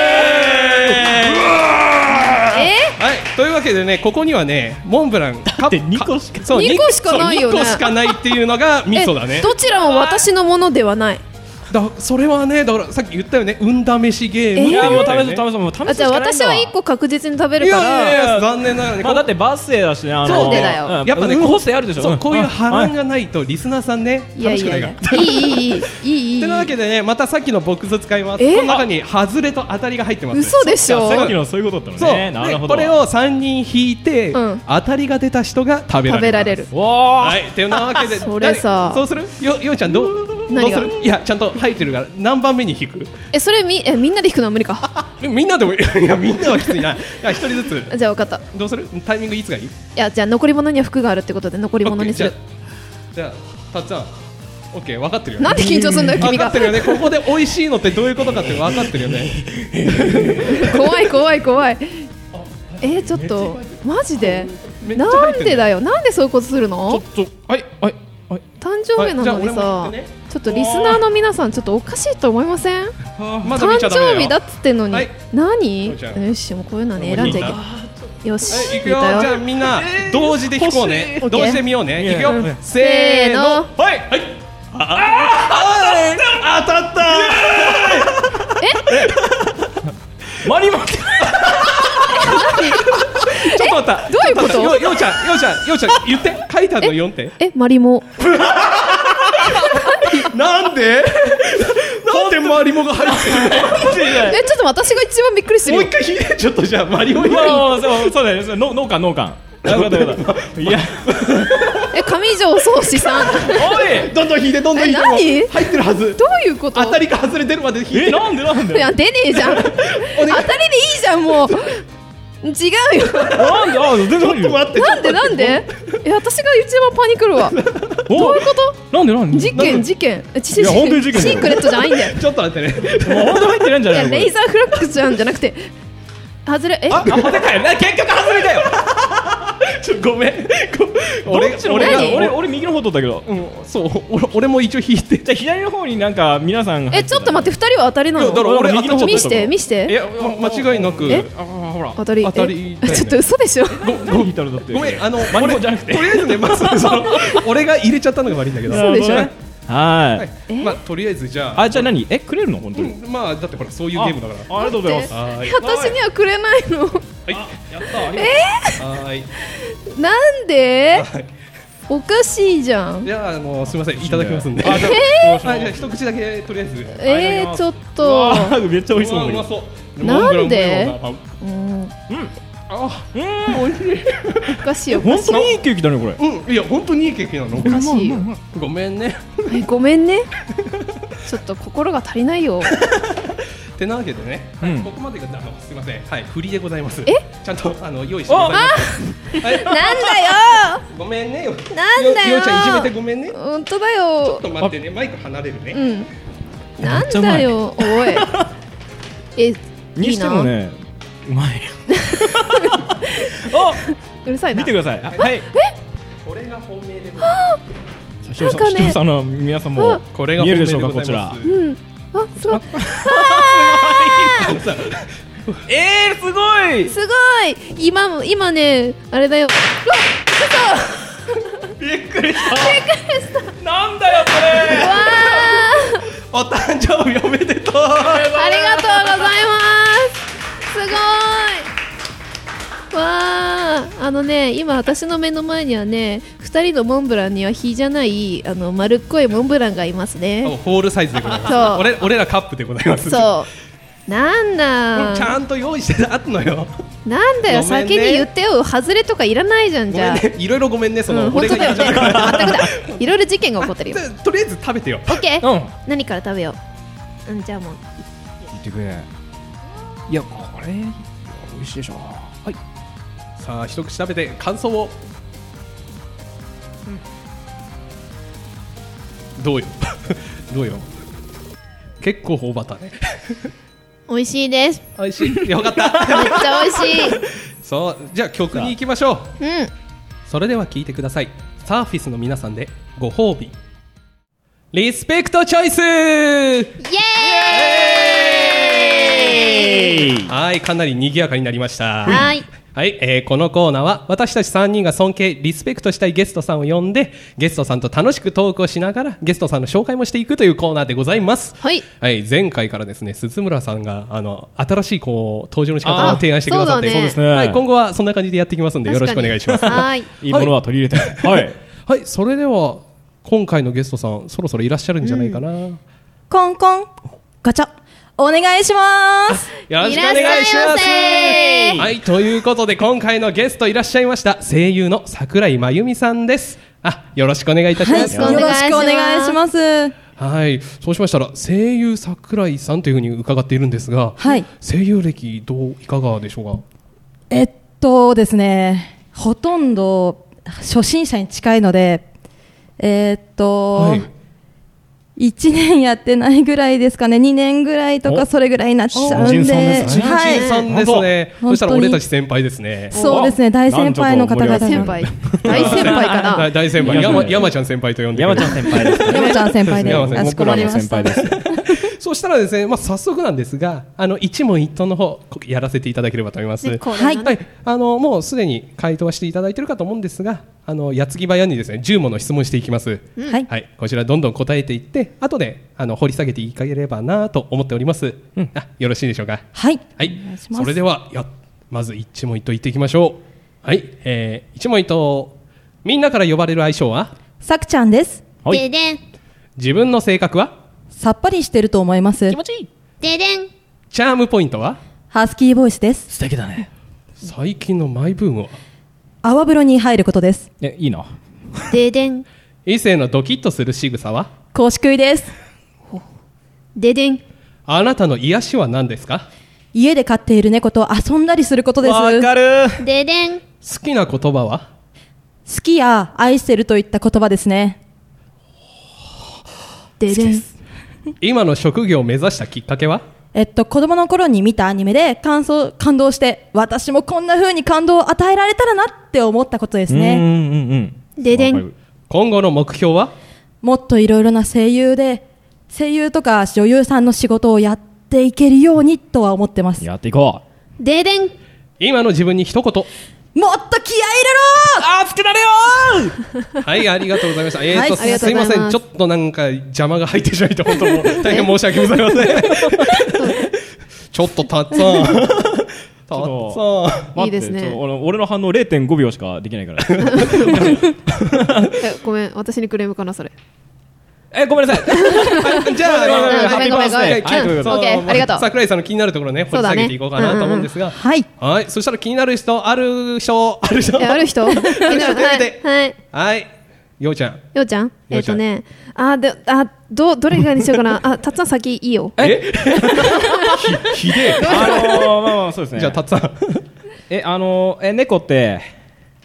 [SPEAKER 3] はい、というわけでね、ここにはね、モンブランだって
[SPEAKER 17] 2個しか
[SPEAKER 3] そう
[SPEAKER 2] 2個しかないよね。
[SPEAKER 3] 2個しかないっていうのがミソだね。
[SPEAKER 2] どちらも私のものではない。
[SPEAKER 3] それはね、だからさっき言ったよね、運試しゲーム。
[SPEAKER 17] いやもう試す
[SPEAKER 2] じゃあ私は1個確実に食べるから。
[SPEAKER 3] いや残念ながらね。
[SPEAKER 17] だってバースデーだしね。
[SPEAKER 2] そうだよ。
[SPEAKER 3] やっぱね、
[SPEAKER 17] 個性あるでしょ。
[SPEAKER 3] そう、こういう波乱がないとリスナーさんね、楽しくないから。
[SPEAKER 2] いい。
[SPEAKER 3] というわけでね、またさっきのボックス使います。この中に外れと当たりが入ってます。
[SPEAKER 2] 嘘でしょ。
[SPEAKER 17] さっきのそういうことだったのね。なるほど。
[SPEAKER 3] これを3人引いて当たりが出た人が食べられる。はい、というわけで
[SPEAKER 2] それさ、
[SPEAKER 3] そうする？ようちゃんどうする？いや、ちゃんと入ってるから何番目に引く？
[SPEAKER 2] それみんなで引くのは無理か。
[SPEAKER 3] みんなでもいや、みんなはきついな。一人ずつ。
[SPEAKER 2] じゃあ分かった。
[SPEAKER 3] どうする？タイミングいつがいい？い
[SPEAKER 2] や、じゃあ残り物には服があるってことで残り物にする。
[SPEAKER 3] じゃあたっちゃん、オッケー、分かってるよ。
[SPEAKER 2] なんで緊張するんだよ君が。
[SPEAKER 3] 分かってるよね。ここで美味しいのってどういうことかって分かってるよね。
[SPEAKER 2] 怖い。ちょっとマジでなんでだよ。なんでそういうことするの？
[SPEAKER 3] ちょっとはい。
[SPEAKER 2] 誕生日なのにさ、ちょっとリスナーの皆さんちょっとおかしいと思いません？誕生日だっつってんのに何？よし、もうこういうのね選んじゃいけ。よし、
[SPEAKER 3] いくよ。じゃあみんな同時で引こうね。同時で見ようね。いくよ。せーの。はい。当たった。マリモ。ちょっと待った。
[SPEAKER 2] どういうこと？
[SPEAKER 3] ようちゃん言って。書いてあるの読んで。
[SPEAKER 2] マリモ。
[SPEAKER 3] なんでマリモが入ってるの？
[SPEAKER 2] ちょっと私が一番びっくりしてる。
[SPEAKER 3] もう一回引いて。ちょっとじゃあマリモ。
[SPEAKER 17] そうだよ。農家。いや。
[SPEAKER 2] 上条宗志さん。
[SPEAKER 3] おい、どんどん引いて。何？入ってるはず。
[SPEAKER 2] どういうこと？
[SPEAKER 3] 当たりが外れてるまで引いて。
[SPEAKER 17] なんで？
[SPEAKER 2] いや、出ねえじゃん。当たりでいいじゃん、もう。違うよ。
[SPEAKER 3] ちょっと待って。
[SPEAKER 2] なんで？私が一番パニクるわ。どういうこと？
[SPEAKER 17] なんで？
[SPEAKER 2] 事件。シークレットじゃないんだよ。
[SPEAKER 3] ちょっと待ってね。
[SPEAKER 17] もう本当入ってないんじゃない？
[SPEAKER 2] レイザーフラッグじゃんじゃなくて外れ。
[SPEAKER 3] 外れかよ。結局外れだよ。ごめん。
[SPEAKER 17] 俺右の方取ったけど。
[SPEAKER 3] そう。俺も一応引いて。
[SPEAKER 17] じゃあ左の方になんか皆さん。
[SPEAKER 2] ちょっと待って、2人は当たりなの？
[SPEAKER 3] 俺右の方
[SPEAKER 2] 見して。
[SPEAKER 3] いや、間違いなく。
[SPEAKER 2] ほら。当たり。ちょっと嘘でしょ。
[SPEAKER 3] ごめん。マリモじゃなくて。とりあえずね、俺が入れちゃったのが悪いんだけど。
[SPEAKER 2] そうでしょ。
[SPEAKER 17] はい。
[SPEAKER 3] まあとりあえずじゃあ。
[SPEAKER 17] じゃあ何？くれるの本当に？
[SPEAKER 3] まあだってこれそういうゲームだから。
[SPEAKER 17] ありがとうございます。
[SPEAKER 2] 私にはくれないの。
[SPEAKER 3] はい。やった。はい。
[SPEAKER 2] なんで？おかしいじゃん。
[SPEAKER 3] いや、すみません、いただきますんで。じゃあ一口だけとりあえず。
[SPEAKER 2] ちょっと。
[SPEAKER 17] めっちゃ美味しそう。
[SPEAKER 3] うまそう。
[SPEAKER 2] なんで？
[SPEAKER 3] 美味しい。
[SPEAKER 2] おかしいよ。
[SPEAKER 17] 本当にいいケーキだねこ
[SPEAKER 3] れ。いや本当にいいケーキなの。
[SPEAKER 2] おかしいよ。
[SPEAKER 3] ごめんね。
[SPEAKER 2] ごめんね。ちょっと心が足りないよ。
[SPEAKER 3] ってなわけでね、ここまでがすみません、はい、振りでございます。ちゃんと用意してございます。
[SPEAKER 2] なんだよ。
[SPEAKER 3] ごめんね。
[SPEAKER 2] なんだよ。
[SPEAKER 3] ようちゃんいじめてごめんね。
[SPEAKER 2] 本当だよ。
[SPEAKER 3] ちょっと待ってね、マイク離れるね。
[SPEAKER 2] なんだよ、おい。
[SPEAKER 17] にしてもね、うまい。
[SPEAKER 2] うるさいな。
[SPEAKER 17] 見てください。はい。
[SPEAKER 3] これが本命でございます。
[SPEAKER 17] 視聴者の皆さんも見えるでしょうか、こちら。
[SPEAKER 2] すごい。すごい。今ね、あれだよ。
[SPEAKER 3] びっくりした。なんだよこれ。お誕生日おめでとう。
[SPEAKER 2] ありがとうございます。すごい。わあ、今私の目の前にはね、2人のモンブランには火じゃない丸っこいモンブランがいますね。
[SPEAKER 3] ホールサイズでございます。俺らカップでございます。
[SPEAKER 2] そうなんだ。
[SPEAKER 3] ちゃんと用意してあったのよ。
[SPEAKER 2] なんだよ、先に言ってよ。外れとかいらないじゃん。じゃあ
[SPEAKER 3] いろいろごめんね。
[SPEAKER 2] 俺が言うじゃないから。全くだ。いろいろ事件が起こってるよ。
[SPEAKER 3] とりあえず食べてよ。
[SPEAKER 2] オッケー。何から食べよう。じゃあもう
[SPEAKER 17] 言ってくれ。いや、これ美味しいでしょ。はい。
[SPEAKER 3] さあ一口食べて感想を。どうよ。どうよ。結構頬張ったね。
[SPEAKER 2] 美味しいです。
[SPEAKER 3] 美味しい。よかった。
[SPEAKER 2] めっちゃ美味しい。
[SPEAKER 3] そう、じゃあ曲に行きましょう。
[SPEAKER 2] うん。
[SPEAKER 3] それでは聴いてください。 サーフィスの皆さんでご褒美リスペクトチョイス。イエーイ。はい、かなり賑やかになりました。はい、このコーナーは私たち3人が尊敬リスペクトしたいゲストさんを呼んでゲストさんと楽しくトークをしながらゲストさんの紹介もしていくというコーナーでございます。はい、前回からですね鈴村さんが新しい登場の仕方を提案してくださって、そうですね、はい、今後はそんな感じでやっていきますのでよろしくお願いします。
[SPEAKER 17] はい、いいものは取り入れてはい、
[SPEAKER 3] はい、それでは今回のゲストさんそろそろいらっしゃるんじゃないかな。
[SPEAKER 18] コンコンガチャお願いします。
[SPEAKER 3] よろしくお願いします。はい、ということで今回のゲストいらっしゃいました声優の桜井真由美さんです。よろしくお願いいたします。
[SPEAKER 18] よろしくお願いします。
[SPEAKER 3] はい、そうしましたら声優桜井さんというふうに伺っているんですが、はい、声優歴いかがでしょう
[SPEAKER 18] か。ですね、ほとんど初心者に近いのではい1年やってないぐらいですかね。2年ぐらいとかそれぐらいになっちゃうんで、
[SPEAKER 3] 新人さんですね。そしたら俺たち先輩ですね。
[SPEAKER 18] そうですね、大先輩の方々。
[SPEAKER 2] 大先輩かな。
[SPEAKER 3] 大先輩、山ちゃん先輩と呼んで
[SPEAKER 17] 山ちゃん先輩です。
[SPEAKER 18] 山ちゃん先輩で
[SPEAKER 17] 僕らの先輩です。
[SPEAKER 3] そうしたらですね、早速なんですが一問一答の方やらせていただければと思います。はい、もうすでに回答はしていただいているかと思うんですが矢継ぎ早にですね10問の質問していきます。はい、こちらどんどん答えていって後で掘り下げていければなと思っております。よろしいでしょうか。
[SPEAKER 18] はい、
[SPEAKER 3] それではまず一問一答いっていきましょう。はい、一問一答みんなから呼ばれる愛称は
[SPEAKER 18] さくちゃんです。
[SPEAKER 2] ででん。
[SPEAKER 3] 自分の性格は
[SPEAKER 18] さっぱりしてると思います。
[SPEAKER 2] 気持ちいい。ででん。
[SPEAKER 3] チャームポイントは
[SPEAKER 18] ハスキーボイスです。
[SPEAKER 17] 素敵だね。
[SPEAKER 3] 最近のマイブームは
[SPEAKER 18] 泡風呂に入ることです。
[SPEAKER 17] いいな。
[SPEAKER 2] ででん。
[SPEAKER 3] 異性のドキッとする仕草は
[SPEAKER 18] 腰食いです。
[SPEAKER 2] ででん。
[SPEAKER 3] あなたの癒しは何ですか。
[SPEAKER 18] 家で飼っている猫と遊んだりすることです。
[SPEAKER 17] わかる。
[SPEAKER 2] ででん。
[SPEAKER 3] 好きな言葉は
[SPEAKER 18] 好きや愛してるといった言葉ですね。ででん。
[SPEAKER 3] 今の職業を目指したきっかけは
[SPEAKER 18] 子供の頃に見たアニメで感動して私もこんな風に感動を与えられたらなって思ったことですね。
[SPEAKER 2] ででん。
[SPEAKER 3] 今後の目標は
[SPEAKER 18] もっといろいろな声優とか女優さんの仕事をやっていけるようにとは思ってます。
[SPEAKER 17] やっていこ
[SPEAKER 2] う。ででん。
[SPEAKER 3] 今の自分に一言
[SPEAKER 18] もっと気合い入れろ
[SPEAKER 3] 熱くなれよはい、ありがとうございました。すいません、ちょっとなんか邪魔が入ってしまいて本当も大変申し訳ございませんちょっとたっつぁん
[SPEAKER 2] いいですね。
[SPEAKER 17] 俺の反応 0.5 秒しかできないから
[SPEAKER 2] ごめん、私にクレームかなそれ。
[SPEAKER 17] ごめんなさい
[SPEAKER 2] じゃあごめんオッケー、ありがとう。
[SPEAKER 3] 桜井さんの気になるところね掘り下げていこうかなと思うんですが、はい、そしたら気になる人ある人
[SPEAKER 2] 気になる
[SPEAKER 3] はい、ようちゃん
[SPEAKER 2] どれがにしようかなたっつぁん先いいよ。
[SPEAKER 3] ひでえ。
[SPEAKER 17] まあそうですね。
[SPEAKER 3] じゃあたっつぁ
[SPEAKER 17] ん猫って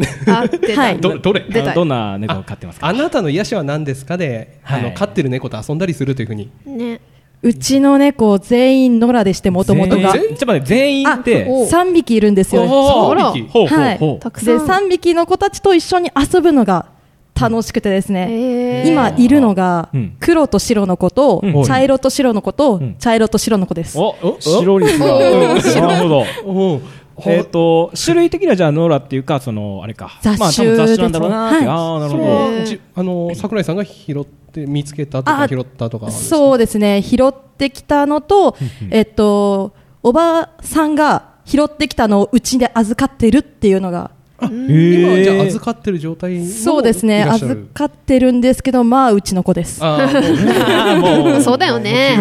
[SPEAKER 17] どんな猫を飼ってますか。
[SPEAKER 3] あなたの癒しは何ですかで飼ってる猫と遊んだりするというふうに
[SPEAKER 2] ね。
[SPEAKER 18] うちの猫全員野良でして元々が
[SPEAKER 17] 全員って
[SPEAKER 18] 3匹いるんですよ。
[SPEAKER 3] 3匹。
[SPEAKER 18] はい。で3匹の子たちと一緒に遊ぶのが楽しくてですね、今いるのが黒と白の子と茶色と白の子と茶色と白の子です。
[SPEAKER 17] 白率がなるほど。種類的にはじゃあノーラっていうかあれか
[SPEAKER 18] 雑種
[SPEAKER 17] なんだろうなって。なる
[SPEAKER 3] ほど。桜井さんが拾って見つけたとか拾ったとか。
[SPEAKER 18] そうですね、拾ってきたのとおばさんが拾ってきたのをうちで預かってるっていうのが
[SPEAKER 3] 今はじゃあ預かってる状態の。
[SPEAKER 18] そうですね、預かってるんですけどまあうちの子です。
[SPEAKER 2] そうだよね。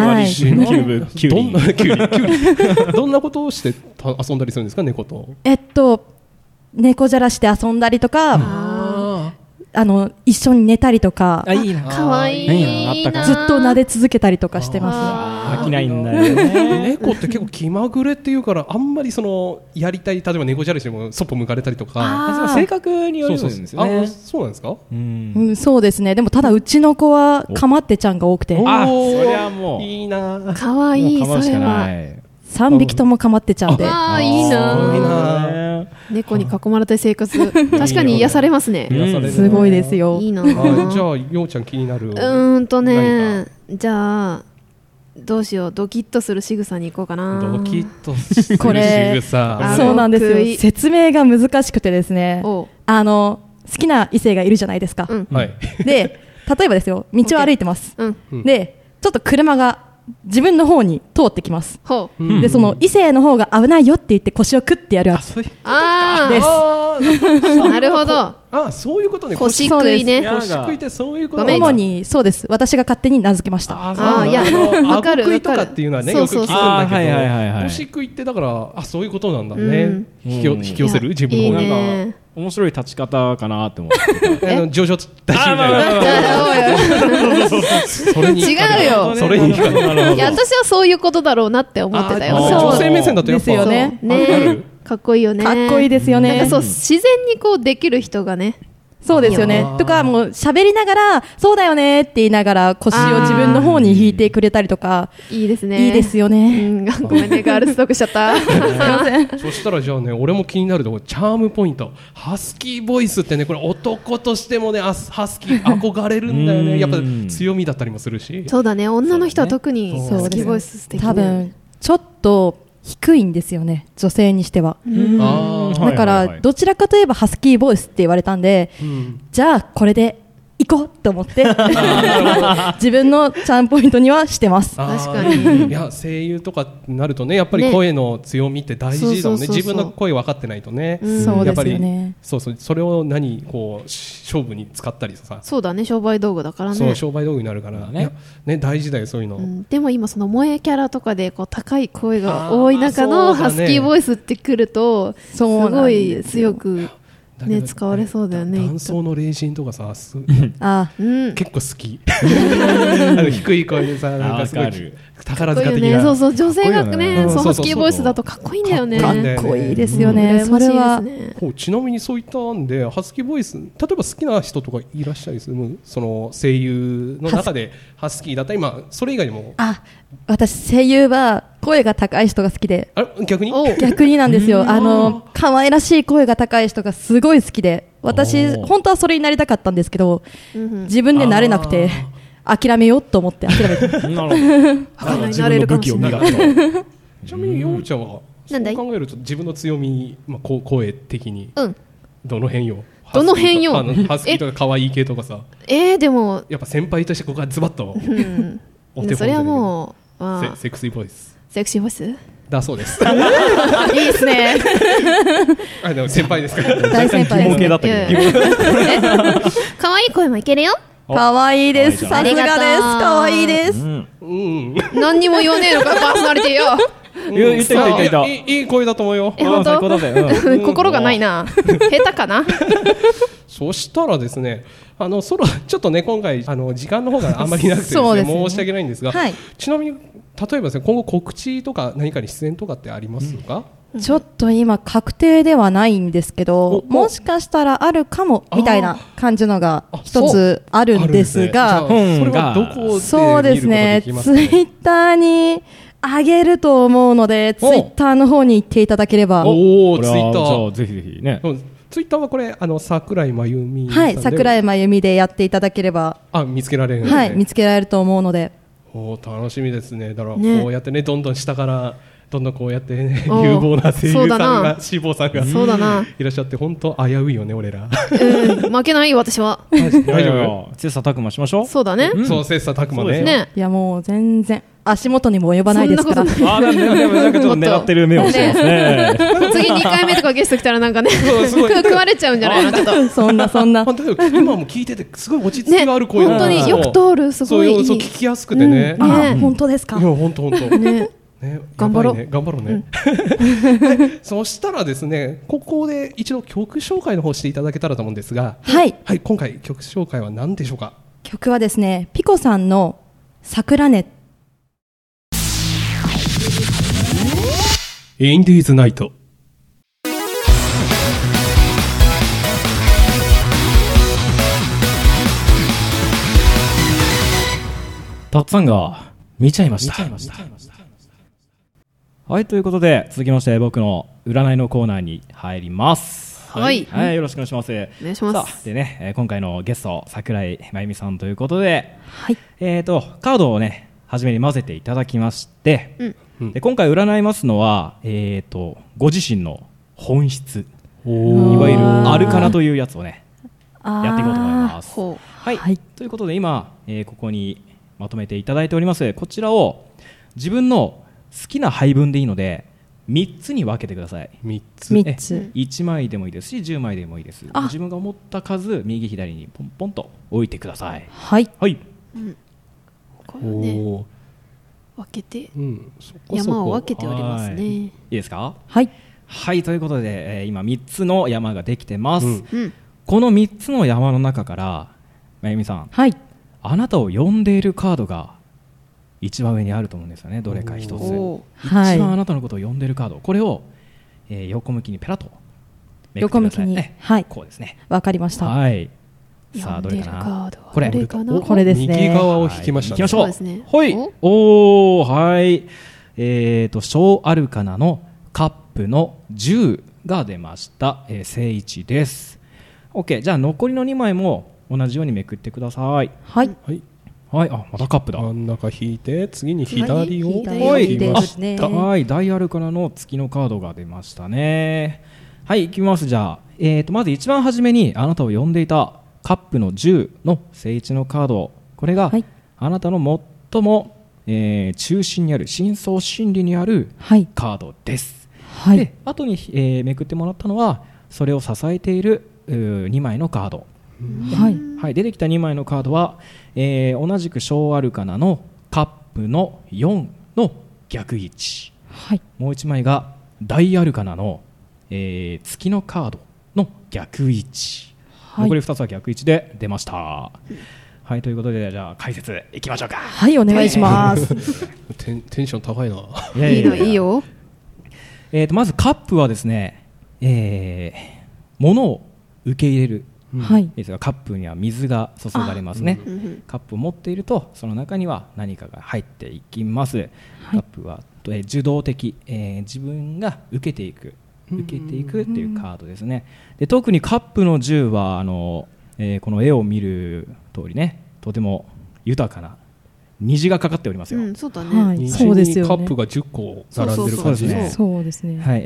[SPEAKER 3] どんなことをして遊んだりするんですか猫と。
[SPEAKER 18] 猫じゃらして遊んだりとか一緒に寝たりとか。
[SPEAKER 2] かわいいな。
[SPEAKER 18] ずっと撫で続けたりとかしてます。
[SPEAKER 17] 飽きないんだよね。
[SPEAKER 3] 猫って結構気まぐれっていうからあんまりやりたい、例えば猫じゃらしでもそっぽ向かれたりとか
[SPEAKER 17] 性格によるんですよね。
[SPEAKER 3] そうなんですか。
[SPEAKER 18] そうですね。でもただうちの子はかまってちゃんが多くて。
[SPEAKER 17] そりゃもう
[SPEAKER 3] いいな。
[SPEAKER 2] かわいい。それは
[SPEAKER 18] 3匹ともかまってちゃんで。
[SPEAKER 2] いいな。 猫に囲まれた生活確かに癒されますね。
[SPEAKER 18] すごいですよ。
[SPEAKER 2] いいな。
[SPEAKER 3] じゃあようちゃん気になる。
[SPEAKER 2] じゃあどうしよう、ドキッとする仕草に行こうかな。
[SPEAKER 3] ドキッとする仕草。
[SPEAKER 18] そうなんですよ。説明が難しくてですね、好きな異性がいるじゃないですか。で、例えばですよ、道を歩いてます。で、ちょっと車が自分の方に通ってきます。で、その異性の方が危ないよって言って腰をクッてやるやつです。
[SPEAKER 2] なるほど。
[SPEAKER 3] そういうことね。
[SPEAKER 2] 腰食いね。
[SPEAKER 3] 腰食いってそういうこと。
[SPEAKER 18] 主にそうです。私が勝手に名付けました。
[SPEAKER 2] いや、わかる。
[SPEAKER 3] 食いとかっていうのはね、よく聞くんだけど、腰食いってだからそういうことなんだね。引き寄せる自分の方が。
[SPEAKER 17] 面白い立ち方かなって思って。
[SPEAKER 3] ジョジョ大臣みたいな。それに
[SPEAKER 2] 違うよ。
[SPEAKER 3] それに。い
[SPEAKER 2] や、私はそういうことだろうなって思ってたよ。
[SPEAKER 3] 女性目線だとやっぱ
[SPEAKER 2] ね。かっこいいよね。
[SPEAKER 18] かっこいいですよね。
[SPEAKER 2] なんかそう、自然にこうできる人がね。
[SPEAKER 18] そうですよね。とか、もう喋りながら、そうだよねって言いながら腰を自分の方に引いてくれたりとか。
[SPEAKER 2] いいですね。
[SPEAKER 18] いいですよね。
[SPEAKER 2] ごめんね、ガールストークしちゃった。すいません。
[SPEAKER 3] そしたらじゃあね、俺も気になるところ、チャームポイント。ハスキーボイスってね、これ男としてもね、ハスキー憧れるんだよね。やっぱ強みだったりもするし。
[SPEAKER 2] そうだね、女の人は特にハスキーボイス素敵。
[SPEAKER 18] 多分、ちょっと、低いんですよね、女性にしては。だからどちらかといえばハスキーボイスって言われたんで、じゃあこれで行こうと思って自分のチャームポイントにはしてます。
[SPEAKER 2] 確かに。
[SPEAKER 3] いや、声優とかになるとね、やっぱり声の強みって大事だもんね。自分の声分かってないとね。
[SPEAKER 18] そうですよね。
[SPEAKER 3] それをこう勝負に使ったりさ。
[SPEAKER 2] そうだね、商売道具だからね。
[SPEAKER 3] そう、商売道具になるからね。大事だよ、そういうの。
[SPEAKER 2] でも今その萌えキャラとかでこう高い声が多い中のハスキーボイスってくるとすごい強く。ね、使われそうだよね。
[SPEAKER 3] 男装の霊人とかさ、結構好き。低い声でさ、なんかすごい宝塚的な。
[SPEAKER 2] そうそう、女性がね、ハスキーボイスだとかっこいいんだよね。
[SPEAKER 18] かっこいいですよね。それは。
[SPEAKER 3] ちなみにそういったんで、ハスキーボイス、例えば好きな人とかいらっしゃるんですか？その声優の中でハスキーだったり、それ以外にも。
[SPEAKER 18] 私声優は声が高い人が好きで。
[SPEAKER 3] 逆に
[SPEAKER 18] なんですよ。可愛らしい声が高い人がすごい好きで、私本当はそれになりたかったんですけど、自分でなれなくて諦めようと思って諦めて。
[SPEAKER 17] なるほど。
[SPEAKER 2] なれるかもしれない。
[SPEAKER 3] ちなみにようちゃんはそう考えると自分の強み、声的にどの辺よ？
[SPEAKER 2] どの辺よ？
[SPEAKER 3] ハスキーとか可愛い系とかさ。
[SPEAKER 2] でも
[SPEAKER 3] やっぱ先輩としてここはズバッと。
[SPEAKER 2] それはもう。
[SPEAKER 3] セクシーボイス。
[SPEAKER 2] セクシーボイス
[SPEAKER 3] だそうです。
[SPEAKER 2] いいですね。
[SPEAKER 3] でも先輩ですから。
[SPEAKER 18] 大先輩ですね。
[SPEAKER 2] 可愛い声もいけるよ。
[SPEAKER 18] 可愛いです。さすがです。可愛いです。
[SPEAKER 2] 何にも言わねえのか、パーソナリティよ。
[SPEAKER 17] 言った
[SPEAKER 3] いい声だと思うよ。
[SPEAKER 2] 本当？心がないな。下手かな。
[SPEAKER 3] そしたらですね、ちょっとね、今回時間の方があんまりなくてですね、申し訳ないんですが、ちなみに例えばですね、今後告知とか何かに出演とかってありますか？
[SPEAKER 18] ちょっと今確定ではないんですけど、もしかしたらあるかもみたいな感じのが一つあるんですが、
[SPEAKER 3] それはどこで見ることができますか？
[SPEAKER 18] そうですね、ツイッターにあげると思うので、ツイッターの方に行っていただければ。
[SPEAKER 3] ツイッター
[SPEAKER 17] ぜひぜひね。
[SPEAKER 3] ツイッターはこれ桜井真由美
[SPEAKER 18] さんで、はい、桜井真由美でやっていただければ
[SPEAKER 3] 見つけられる、
[SPEAKER 18] はい、見つけられると思うので。
[SPEAKER 3] 楽しみですね。だからこうやってね、どんどん下からどんどんこうやってね、有望な声優さんが、志望さんがいらっしゃって、本当危ういよね、俺ら。
[SPEAKER 2] 負けないよ、私は。
[SPEAKER 17] 大丈夫。切磋琢磨しましょう。
[SPEAKER 2] そうだね。
[SPEAKER 3] そう、切磋琢磨ね。
[SPEAKER 18] いや、もう全然足元にも及ばないですから。
[SPEAKER 17] でもなんかちょっと狙ってる目をしてますね。
[SPEAKER 2] 次2回目とかゲスト来たらなんかね、食われちゃうんじゃないの？ちょっと。
[SPEAKER 18] そんな。
[SPEAKER 3] 今も聞いててすごい落ち着きがある声
[SPEAKER 2] 本当によく通る、すごい。
[SPEAKER 3] そう、聞きやすくてね。
[SPEAKER 18] 本当ですか？
[SPEAKER 3] いや、本当。
[SPEAKER 2] 頑張ろう。
[SPEAKER 3] 頑張ろうね。そしたらですね、ここで一度曲紹介の方していただけたらと思うんですが、
[SPEAKER 18] はい。
[SPEAKER 3] 今回曲紹介は何でしょうか？
[SPEAKER 18] 曲はですね、ピコさんの桜音。
[SPEAKER 3] インディーズナイト。
[SPEAKER 17] たっつぁんが見ちゃいました。 はい、ということで続きまして僕の占いのコーナーに入ります。
[SPEAKER 2] はい、
[SPEAKER 17] はい、よろしくお願いします。
[SPEAKER 2] お願いします。
[SPEAKER 17] さあでね、今回のゲスト桜井真由美さんということで、はい、カードをね初めに混ぜていただきまして、で今回占いますのは、ご自身の本質、いわゆるアルカナというやつをねやっていこうと思います。はい、ということで今、ここにまとめていただいております。こちらを自分の好きな配分でいいので3つに分けてください。
[SPEAKER 3] 3つ。
[SPEAKER 17] 1枚でもいいですし10枚でもいいです。自分が思った数右左にポンポンと置いてください。
[SPEAKER 18] はい、
[SPEAKER 17] はい、
[SPEAKER 2] これね分けて、山を分けておりますね。い
[SPEAKER 17] いですか？
[SPEAKER 18] はい、
[SPEAKER 17] はい、ということで、今3つの山ができてます。この3つの山の中から真由美さん、
[SPEAKER 18] はい、
[SPEAKER 17] あなたを呼んでいるカードが一番上にあると思うんですよね。どれか一つ、一番あなたのことを呼んでいるカード、これを、横向きにペラッとめくってください。
[SPEAKER 18] 横向きに、はい、
[SPEAKER 17] こうですね。
[SPEAKER 18] わかりました。
[SPEAKER 17] はい、さあどれかな。
[SPEAKER 18] これですね。
[SPEAKER 3] 右側を引きましたね。
[SPEAKER 17] 引きましょう。はい、おー、はい、小アルカナのカップの10が出ました。正位置です。 OK、 じゃあ残りの2枚も同じようにめくってください。
[SPEAKER 18] はい、
[SPEAKER 17] はい、あ、またカップだ。
[SPEAKER 3] 真ん中引いて次に左を引
[SPEAKER 18] きました。
[SPEAKER 17] はい、大アルカナの月のカードが出ましたね。はい、いきます。じゃあ、まず一番初めにあなたを呼んでいたカップの10の正位置のカード、これがあなたの最も、中心にある深層心理にあるカードです。
[SPEAKER 18] はい、
[SPEAKER 17] で後に、めくってもらったのはそれを支えている2枚のカード。はい、出てきた2枚のカードは、同じく小アルカナのカップの4の逆位置、もう1枚が大アルカナの、月のカードの逆位置、残り2つは逆位置で出ました。はい、ということでじゃあ解説いきましょうか。
[SPEAKER 18] はい、お願いします
[SPEAKER 3] テンション高いな。
[SPEAKER 2] いいよ。
[SPEAKER 17] まずカップはですね、物を受け入れる、ですがカップには水が注がれますね。カップを持っているとその中には何かが入っていきます。カップは、受動的、自分が受けていくっていうカードですね。で特にカップの10はこの絵を見る通りね、とても豊かな虹がかかっておりますよ。
[SPEAKER 2] そうだね。
[SPEAKER 3] 虹にカップが10個並んでる感じね。
[SPEAKER 18] そうですね。
[SPEAKER 17] はい、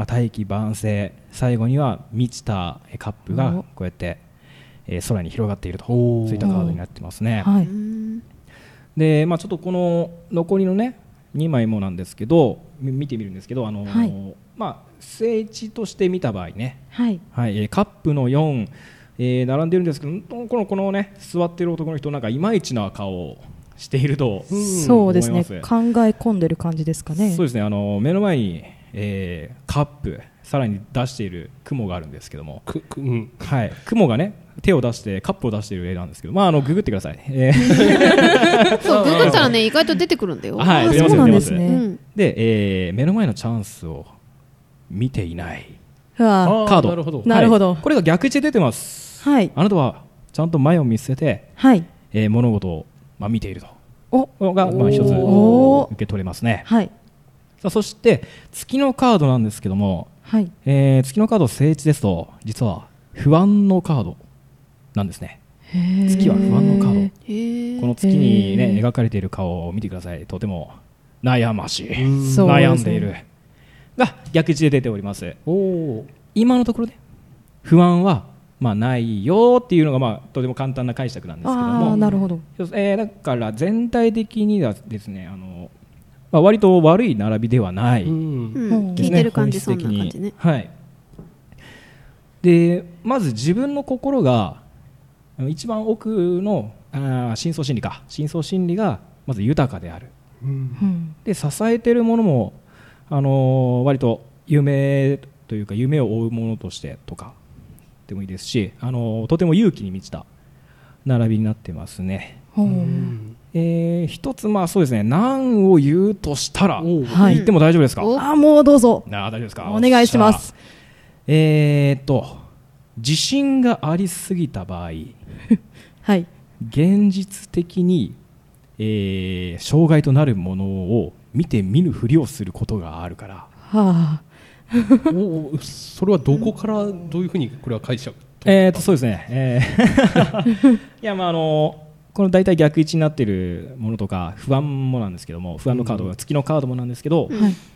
[SPEAKER 17] 大器晩成、最後には満ちたカップがこうやって、空に広がっていると、そういったカードになってますね。で、ちょっとこの残りのね2枚もなんですけど見てみるんですけど、正位置として見た場合ね、カップの4、並んでるんですけど、このね座っている男の人なんかいまいちな顔をしていると思います。
[SPEAKER 18] そうですね、考え込んでる感じですかね。
[SPEAKER 17] そうですね、目の前に、カップさらに出している雲があるんですけども、はい、雲がね手を出してカップを出している絵なんですけど、ググってください。
[SPEAKER 2] そう、ググったらね意外と出てくるんだよ。
[SPEAKER 17] はい、出
[SPEAKER 18] そうなんですね。
[SPEAKER 17] で、目の前のチャンスを見ていない
[SPEAKER 18] カ
[SPEAKER 17] ード、
[SPEAKER 18] なるほど、
[SPEAKER 17] これが逆位置で出てます。はい、あなたはちゃんと前を見据えて、物事を、見ているとが、一つ受け取れますね。さあそして月のカードなんですけども、月のカード正位置ですと実は不安のカードなんですね。月は不安のカード。この月に、ね、描かれている顔を見てください。とても悩ましい、悩んでいるが逆位置で出ております。今のところね不安はないよっていうのがとても簡単な解釈なんですけども、
[SPEAKER 18] なるほど。
[SPEAKER 17] だから全体的にはですね、割と悪い並びではないですね。
[SPEAKER 2] 聞いてる感じ、そんな感じね。
[SPEAKER 17] はい。でまず自分の心が一番奥の深層心理がまず豊かである。で支えているものも割と夢というか夢を追うものとしてとかでもいいですし、とても勇気に満ちた並びになってますね。一つそうですね、何を言うとしたら、言っても大丈夫ですか？
[SPEAKER 18] もうどうぞ。
[SPEAKER 17] 大丈夫ですか？
[SPEAKER 18] お願いします。
[SPEAKER 17] 自信がありすぎた場合、
[SPEAKER 18] 現
[SPEAKER 17] 実的に、障害となるものを見て見ぬふりをすることがあるから。
[SPEAKER 18] はあ
[SPEAKER 3] それはどこからどういうふうにこれは解釈？
[SPEAKER 17] そうですね。いやこの大体逆位置になっているものとか不安もなんですけども、不安のカードが月のカードもなんですけど、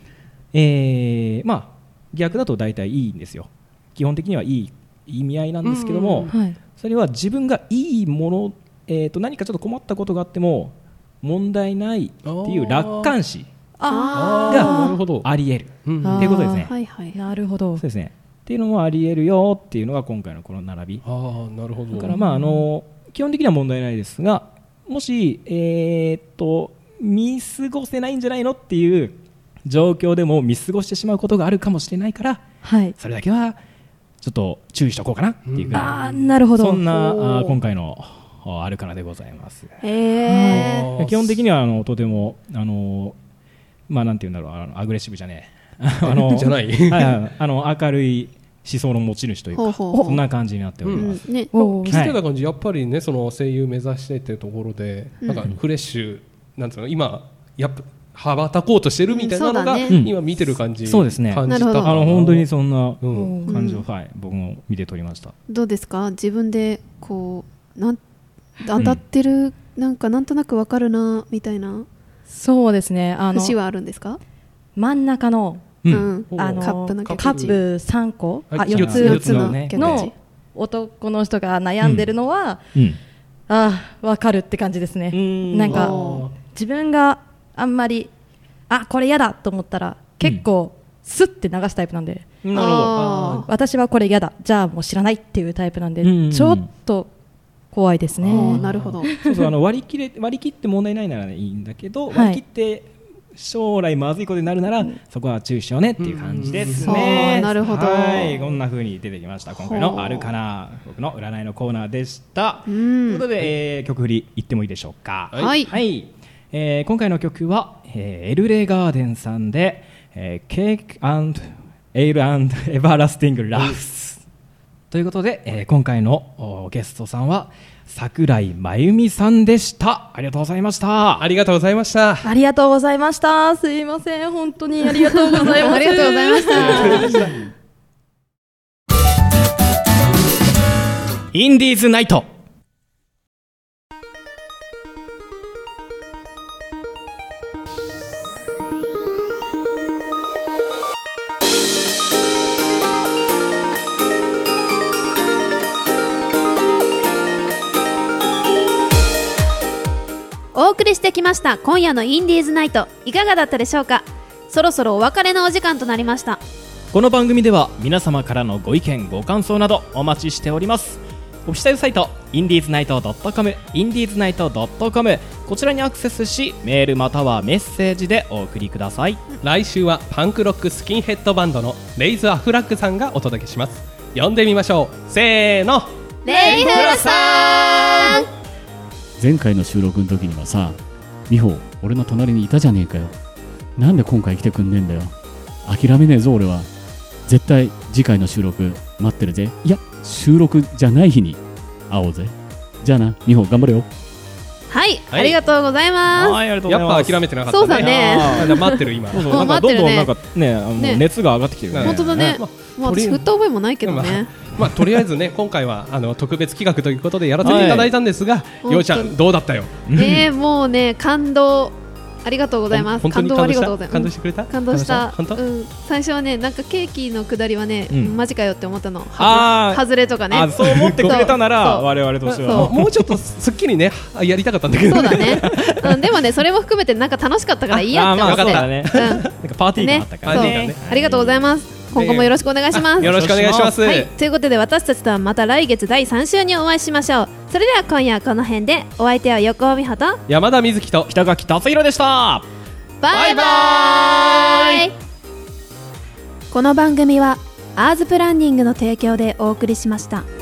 [SPEAKER 17] 逆だと大体いいんですよ。基本的にはいい意味合いなんですけども、それは自分がいいもの、何かちょっと困ったことがあっても問題ないっていう楽観視があり得るっていうことですね。
[SPEAKER 18] なるほど。
[SPEAKER 17] そうですね。っていうのもあり得るよっていうのが今回のこの並び。
[SPEAKER 3] なるほど。
[SPEAKER 17] だから基本的には問題ないですが、もし見過ごせないんじゃないのっていう状況でも見過ごしてしまうことがあるかもしれないから、それだけはちょっと注意しておこうかなっていうぐらい、
[SPEAKER 18] なるほど。
[SPEAKER 17] そんな今回のアルカナでございます。基本的にはとてもなんていうんだろう、アグレッシブじゃねえ
[SPEAKER 3] じゃない
[SPEAKER 17] 明るい思想の持ち主というか、そんな感じになっております。
[SPEAKER 3] 聞いてた感じ、やっぱりね、その声優目指してっていうところで、なんかフレッシュなんていうの、今やっぱ羽ばたこうとしてるみたいなのが今見てる感じ、
[SPEAKER 17] そうですね。
[SPEAKER 3] 感じた
[SPEAKER 17] 本当にそんな感じを僕も見て取りました。
[SPEAKER 2] どうですか、自分でこう当たってる、なんとなくわかるなみたいな。
[SPEAKER 18] そうですね。
[SPEAKER 2] 節はあるんですか？
[SPEAKER 18] 真ん中のカップ3個、4つの男の人が悩んでるのは、わかるって感じですね。なんか自分があんまりこれ嫌だと思ったら結構スッて流すタイプなんで、私はこれ嫌だ、じゃあもう知らないっていうタイプなんで、ちょっと怖いですね。
[SPEAKER 2] なるほど。
[SPEAKER 17] 割り切って問題ないならいいんだけど、割り切って将来まずいことになるなら、そこは注意しようねっていう感じですね。
[SPEAKER 2] なるほど。
[SPEAKER 17] こんな風に出てきました。今回のアルカナ、僕の占いのコーナーでした。ということで、曲振りいってもいいでしょうか。今回の曲は、エルレガーデンさんで、ケーキ&エール&エバーラスティング・ラフスということで、今回のゲストさんは桜井真由美さんでした。ありがとうございました。
[SPEAKER 3] ありがとうございました。
[SPEAKER 18] ありがとうございました。すいません、本当にありがとうございます。
[SPEAKER 2] ありがとうございました。
[SPEAKER 17] インディーズナイト。
[SPEAKER 2] お送りしてきました今夜のインディーズナイト、いかがだったでしょうか。そろそろお別れのお時間となりました。
[SPEAKER 1] この番組では皆様からのご意見ご感想などお待ちしております。オフィシャルサイトインディーズナイト .com インディーズナイト .com、 こちらにアクセスしメールまたはメッセージでお送りください。
[SPEAKER 3] 来週はパンクロックスキンヘッドバンドのレイズ・アフラッグさんがお届けします。呼んでみましょう。せーの、
[SPEAKER 2] レイフラさん。
[SPEAKER 19] 前回の収録の時にはさ、美穂俺の隣にいたじゃねえかよ。なんで今回来てくんねえんだよ。諦めねえぞ俺は。絶対次回の収録待ってるぜ。いや収録じゃない日に会おうぜ。じゃあな美穂、頑張れよ。
[SPEAKER 2] はい、ありがとうございます。
[SPEAKER 3] やっぱ諦めてなかったね。
[SPEAKER 2] そうだね。
[SPEAKER 3] 待ってる今。
[SPEAKER 17] どんどんなんかね、熱が上がってきてるね。
[SPEAKER 2] 本当だね。私振った覚えもないけどね。
[SPEAKER 3] とりあえずね、今回は特別企画ということでやらせていただいたんですが、ようちゃんどうだったよ。
[SPEAKER 2] もうね、感動ありがとうございます。
[SPEAKER 3] 感動ありがとうございます。感動してくれた？
[SPEAKER 2] 感動した。最初はね、なんかケーキの下りはね、マジかよって思ったの。外れとかね。
[SPEAKER 17] そう思ってくれたなら我々としては
[SPEAKER 3] もうちょっとすっきりねやりたかったんだけど。
[SPEAKER 2] そうだね。でもね、それも含めてなんか楽しかったからいいやって思って。
[SPEAKER 17] なんかパーティーがあったからね。
[SPEAKER 2] ありがとうございます。今後もよろしくお願いします。
[SPEAKER 3] よろしくお願いします。
[SPEAKER 2] ということで、私たちとはまた来月第3週にお会いしましょう。それでは今夜はこの辺で、お相手は横尾美穂と
[SPEAKER 3] 山田瑞希と
[SPEAKER 17] 北垣達弘でした。
[SPEAKER 2] バイバイ。この番組はアーズプランニングの提供でお送りしました。